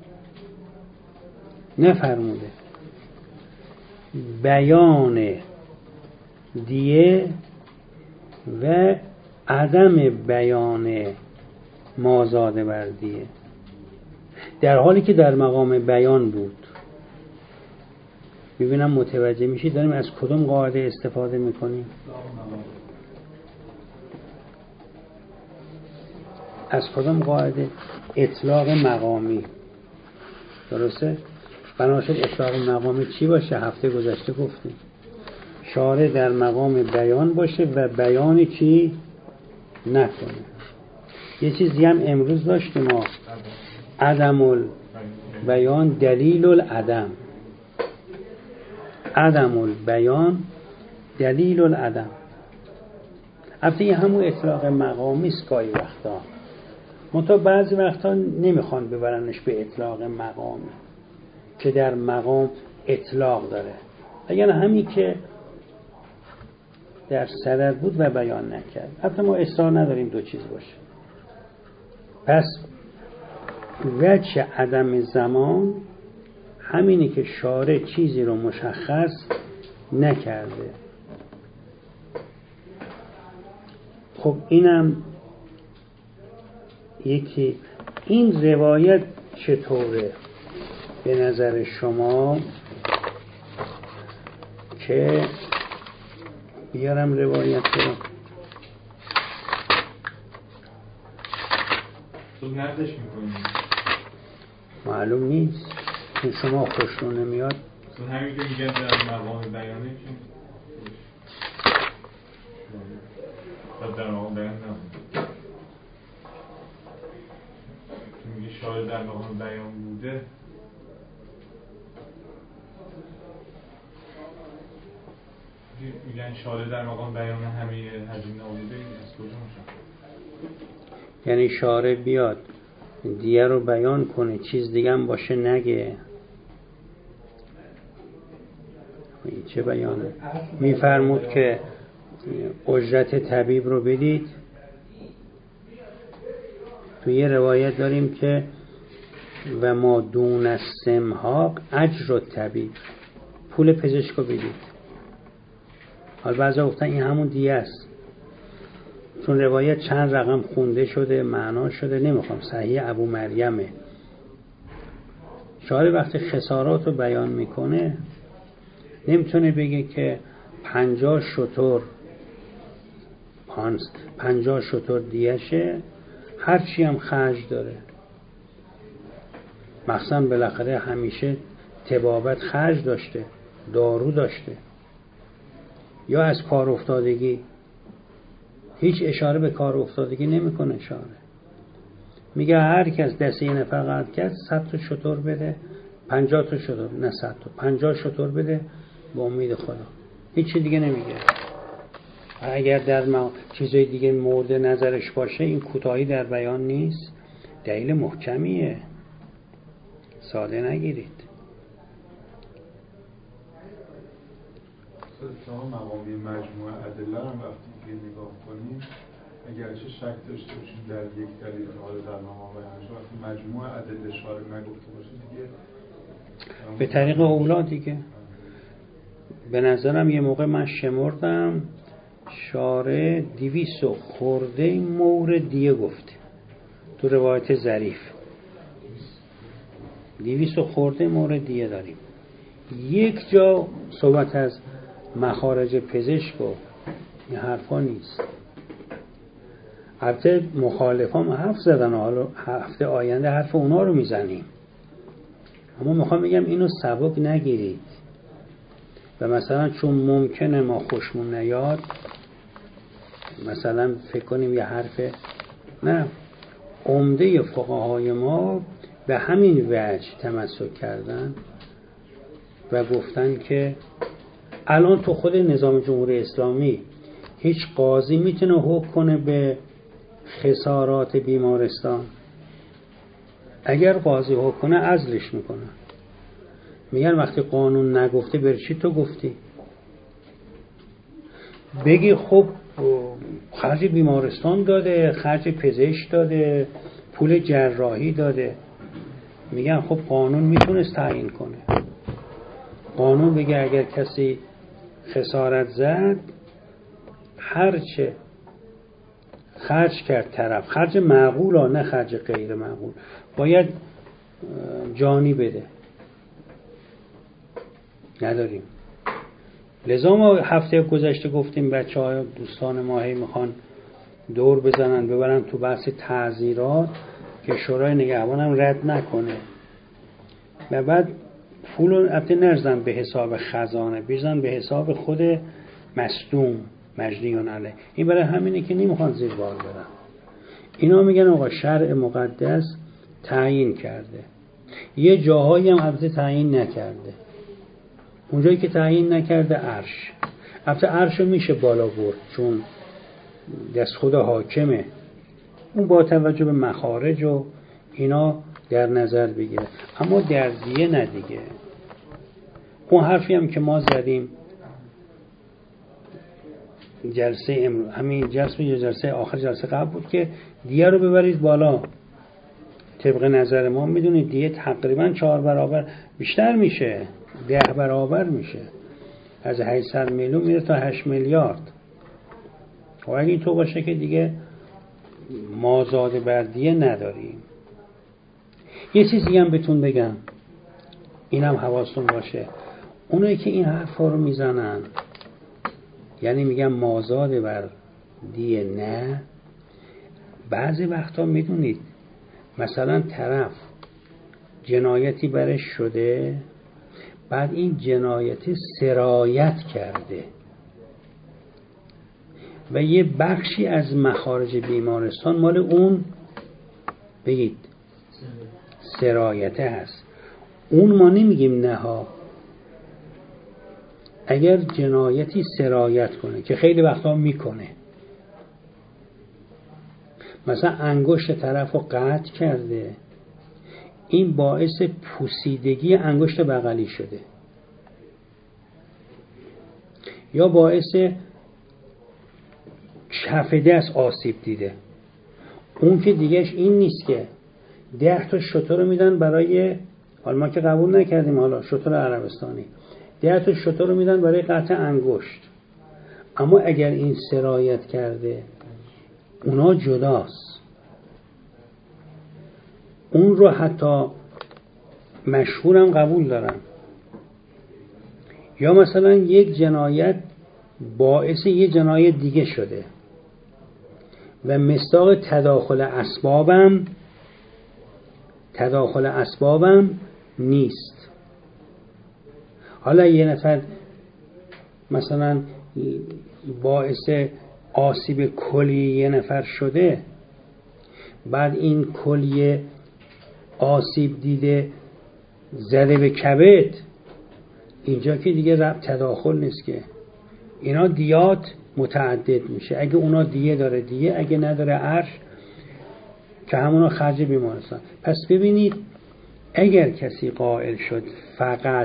Speaker 1: نفرموده. بیان دیه و عدم بیان مازاد بر دیه، در حالی که در مقام بیان بود. ببینم متوجه میشید داریم از کدوم قاعده استفاده میکنیم؟ از کدوم قاعده؟ اطلاق مقامی. درسته؟ بناشد اطلاق مقامی چی باشه؟ هفته گذشته گفتیم شارع در مقام بیان باشه و بیانی چی نکنه. یه چیزی هم امروز داشتیم ما، عدم البیان دلیل العدم. عدم البیان دلیل العدم. البته این همون اطلاق مقامی است. گاهی وقتا منتها بعضی وقتا نمیخوان ببرنش به اطلاق مقامی که در مقام اطلاق داره، اگر همین که در صدر بود و بیان نکرد. البته ما اصرار نداریم دو چیز باشه. پس وجه عدم زمان همینی که شارع چیزی رو مشخص نکرده. خب اینم یکی. این روایت چطوره به نظر شما؟ که بیارم روایت رو
Speaker 4: نردش میکنیم،
Speaker 1: معلوم نیست. این شما خوشتون نمیاد.
Speaker 4: همین که میگن در مقام بیانه که در مقام بیان نبود، میگه شاید در مقام بیان بوده. میگن شارع در مقام بیان همه هزینه آموده. از کجا میشه؟
Speaker 1: یعنی شارع بیاد دیگه رو بیان کنه، چیز دیگه هم باشه نگه. این چه بیانه؟ میفرمود که اجرت طبیب رو بدید. تو یه روایت داریم که و ما دون السمحاق اجر الطبیب، پول پزشک رو بدید. حالا بعضا گفتن این همون دیه است، چون روایت چند رقم خونده شده، معنا شده، نمیخوام. صحیح ابو مریمه. شارع وقتی خسارات رو بیان میکنه نمیتونه بگه که 50 شتر دیشه، هرچی هم خرج داره. مثلا بالاخره همیشه طبابت خرج داشته، دارو داشته، یا از کار افتادگی. هیچ اشاره به کار افتادگی نمیکنه شارع. میگه هر کس دست یه نفر قرض کرد 100 تا شتر بده، 50 تا شتر، نه 100 تا، 50 شتر بده به امید خدا. هیچ دیگه نمیگه. اگر در چیزای دیگه مورد نظرش باشه این کوتاهی در بیان نیست، دلیل محکمیه، ساده نگیرید.
Speaker 6: شما مقامی مجموعه ادله هم وقتی که نگاه کنیم اگرچه شک داشته باشیم در یک دلیل حالا در مقام بیانش، وقتی مجموعه ادله شارع نگفته باشه دیگه
Speaker 1: به طریق اولا دیگه. به نظرم یه موقع من تو روایت ظریف 200 خورده مورد دیه داریم. یک جا صحبت از مخارج پزشک و این حرفا نیست. البته مخالفان حرف زدن، حالا هفته آینده حرف اونا رو میزنیم، اما میخوام بگم اینو سبک نگیرید و مثلا چون ممکنه ما خوشمون نیاد مثلا فکر کنیم یه حرفه. نه، عمده فقهای ما به همین وجه تمسک کردن و گفتن که الان تو خود نظام جمهوری اسلامی هیچ قاضی میتونه حکم کنه به خسارات بیمارستان؟ اگر قاضی حکم کنه عزلش میکنه. میگن وقتی قانون نگفته بر چی تو گفتی؟ بگی خب خرج بیمارستان داده، خرج پزشک داده، پول جراحی داده. میگن خب قانون میتونست تعیین کنه. قانون بگه اگر کسی خسارت زد هرچه خرج کرد طرف، خرج معقول ها نه خرج غیر معقول، باید جانی بده. نداریم. لذا ما هفته گذشته گفتیم بچه های دوستان ما هی میخوان دور بزنن ببرن تو بحث تعزیرات که شورای نگهبان هم رد نکنه و بعد پول البته نرزن به حساب خزانه، بیزن به حساب خود مصدوم مجنیون علیه. این برای همینه که نمیخوان زیر بار برن. اینا میگن آقا شرع مقدس تعیین کرده، یه جاهایی هم البته تعیین نکرده. اونجایی که تعیین نکرده عرش، البته عرش میشه بالا برد چون دست خود حاکمه، اون با توجه به مخارج و اینا در نظر بگیره، اما در دیه نه دیگه. اون حرفی هم که ما زدیم جلسه همین جلسه آخر جلسه قبل بود که دیه رو ببرید بالا. طبق نظر ما میدونید دیه تقریبا 4 برابر بیشتر میشه، 10 برابر میشه، از 800 میلیون میره تا 8 میلیارد. و اگه این تو باشه که دیگه مازاد بر دیه نداریم. یه چیزی هم بهتون بگم، اینم حواستون باشه، اونایی که این حرفا رو میزنن یعنی میگن مازاد بر دیه نه، بعضی وقتا میدونید مثلا طرف جنایتی برش شده، بعد این جنایتی سرایت کرده و یه بخشی از مخارج بیمارستان مال اون بگید سرایته هست. اون ما نمیگیم نه ها. اگر جنایتی سرایت کنه که خیلی وقتا میکنه، مثلا انگشت طرف رو قطع کرده، این باعث پوسیدگی انگشت بغلی شده یا باعث کف دست آسیب دیده، اون که دیگهش این نیست که 10 تا شتر رو میدن برای، حالا ما که قبول نکردیم، حالا شتر عربستانی 10 تا شتر رو میدن برای قطع انگشت، اما اگر این سرایت کرده اونا جداست. اون رو حتی مشهورم قبول دارم. یا مثلا یک جنایت باعث یه جنایت دیگه شده و مصداق تداخل اسبابم نیست. حالا یه نفر مثلا باعث آسیب کلی یه نفر شده، بعد این کلیه آسیب دیده زده به کبد، اینجا که دیگه ربط تداخل نیست که، اینا دیات متعدد میشه. اگه اونا دیه داره دیه، اگه نداره عرش که همونا خرج بیمارستان. پس ببینید اگر کسی قائل شد فقط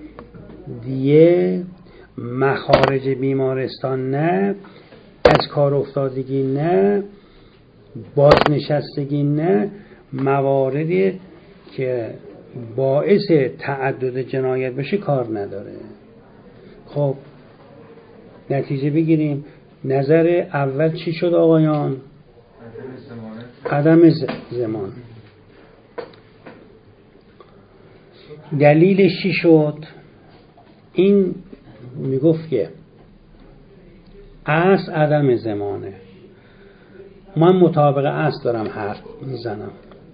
Speaker 1: دیه، مخارج بیمارستان نه، از کار افتادگی نه، بازنشستگی نه، مواردی که باعث تعدد جنایت بشه کار نداره. خب نتیجه بگیریم. نظر اول چی شد آقایان؟ عدم زمان. دلیلش چی شد؟ این میگفت که اصل عدم زمانه، من مطابق اصل دارم حرف میزنم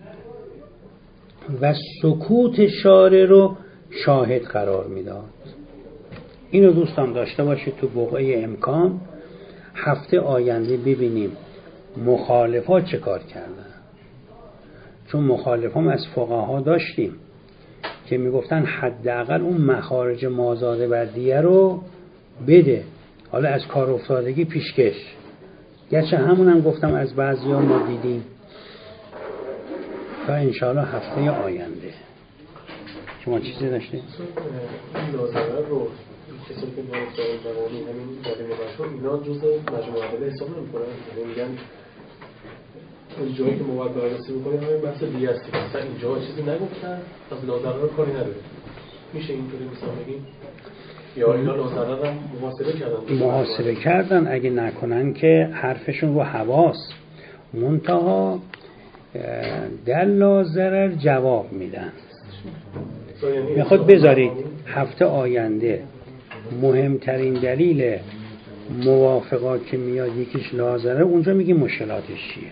Speaker 1: و سکوت شارع رو شاهد قرار میداد. اینو دوستان داشته باشید تو بقعه امکان. هفته آینده ببینیم مخالفا چه کار کردن، چون مخالفان از فقها داشتیم که میگفتن حداقل اون مخارج مازاده بر دیه رو بده، حالا از کار افتادگی پیشکش. گرچه همون هم گفتم از بعضی ها ما دیدیم. تا انشاءالله هفته آینده شما چیزی داشتید؟
Speaker 2: این لازمه رو کسی که باید سوال جوانی همین داریم باشون اینا جز مجموعه عدله حساب نمی کنن. میگن اون جایی که ما باید بررسی بکنیم همین بحث دیگه هستی، مثلا اینجا چیزی نگفتن از لازمه رو کاری نداره. میشه اینطوری مثلا بگیم یا اینا لازمه هم محاسبه
Speaker 1: کردن اگه نکنن که حرفشون رو حواس منتها در لازرر جواب میدن. میخواد بذارید هفته آینده مهمترین دلیل موافقات که میاد یکیش لازره، اونجا میگه مشکلاتش چیه.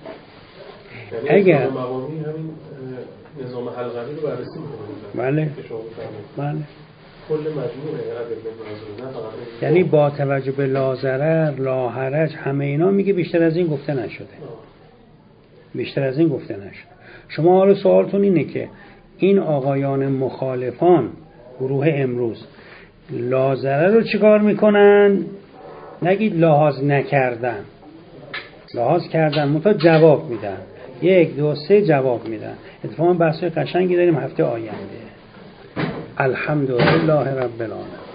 Speaker 1: اگر
Speaker 2: همین نظام حلقوی رو بررسی میکنه.
Speaker 1: بله
Speaker 2: کل مجموعه ادله،
Speaker 1: یعنی با توجه به لازرر لاحرج همه اینا میگه بیشتر از این گفته نشده. بیشتر از این گفته نشده. شما حالا سوالتون اینه که این آقایان مخالفان گروه امروز لازرر رو چیکار میکنن؟ نگید لحاظ نکردن، لحاظ کردن منتها جواب میدن. 1 2 3 جواب میدن. اتفاقا بحث قشنگی داریم هفته آینده. الحمدلله رب العالمین.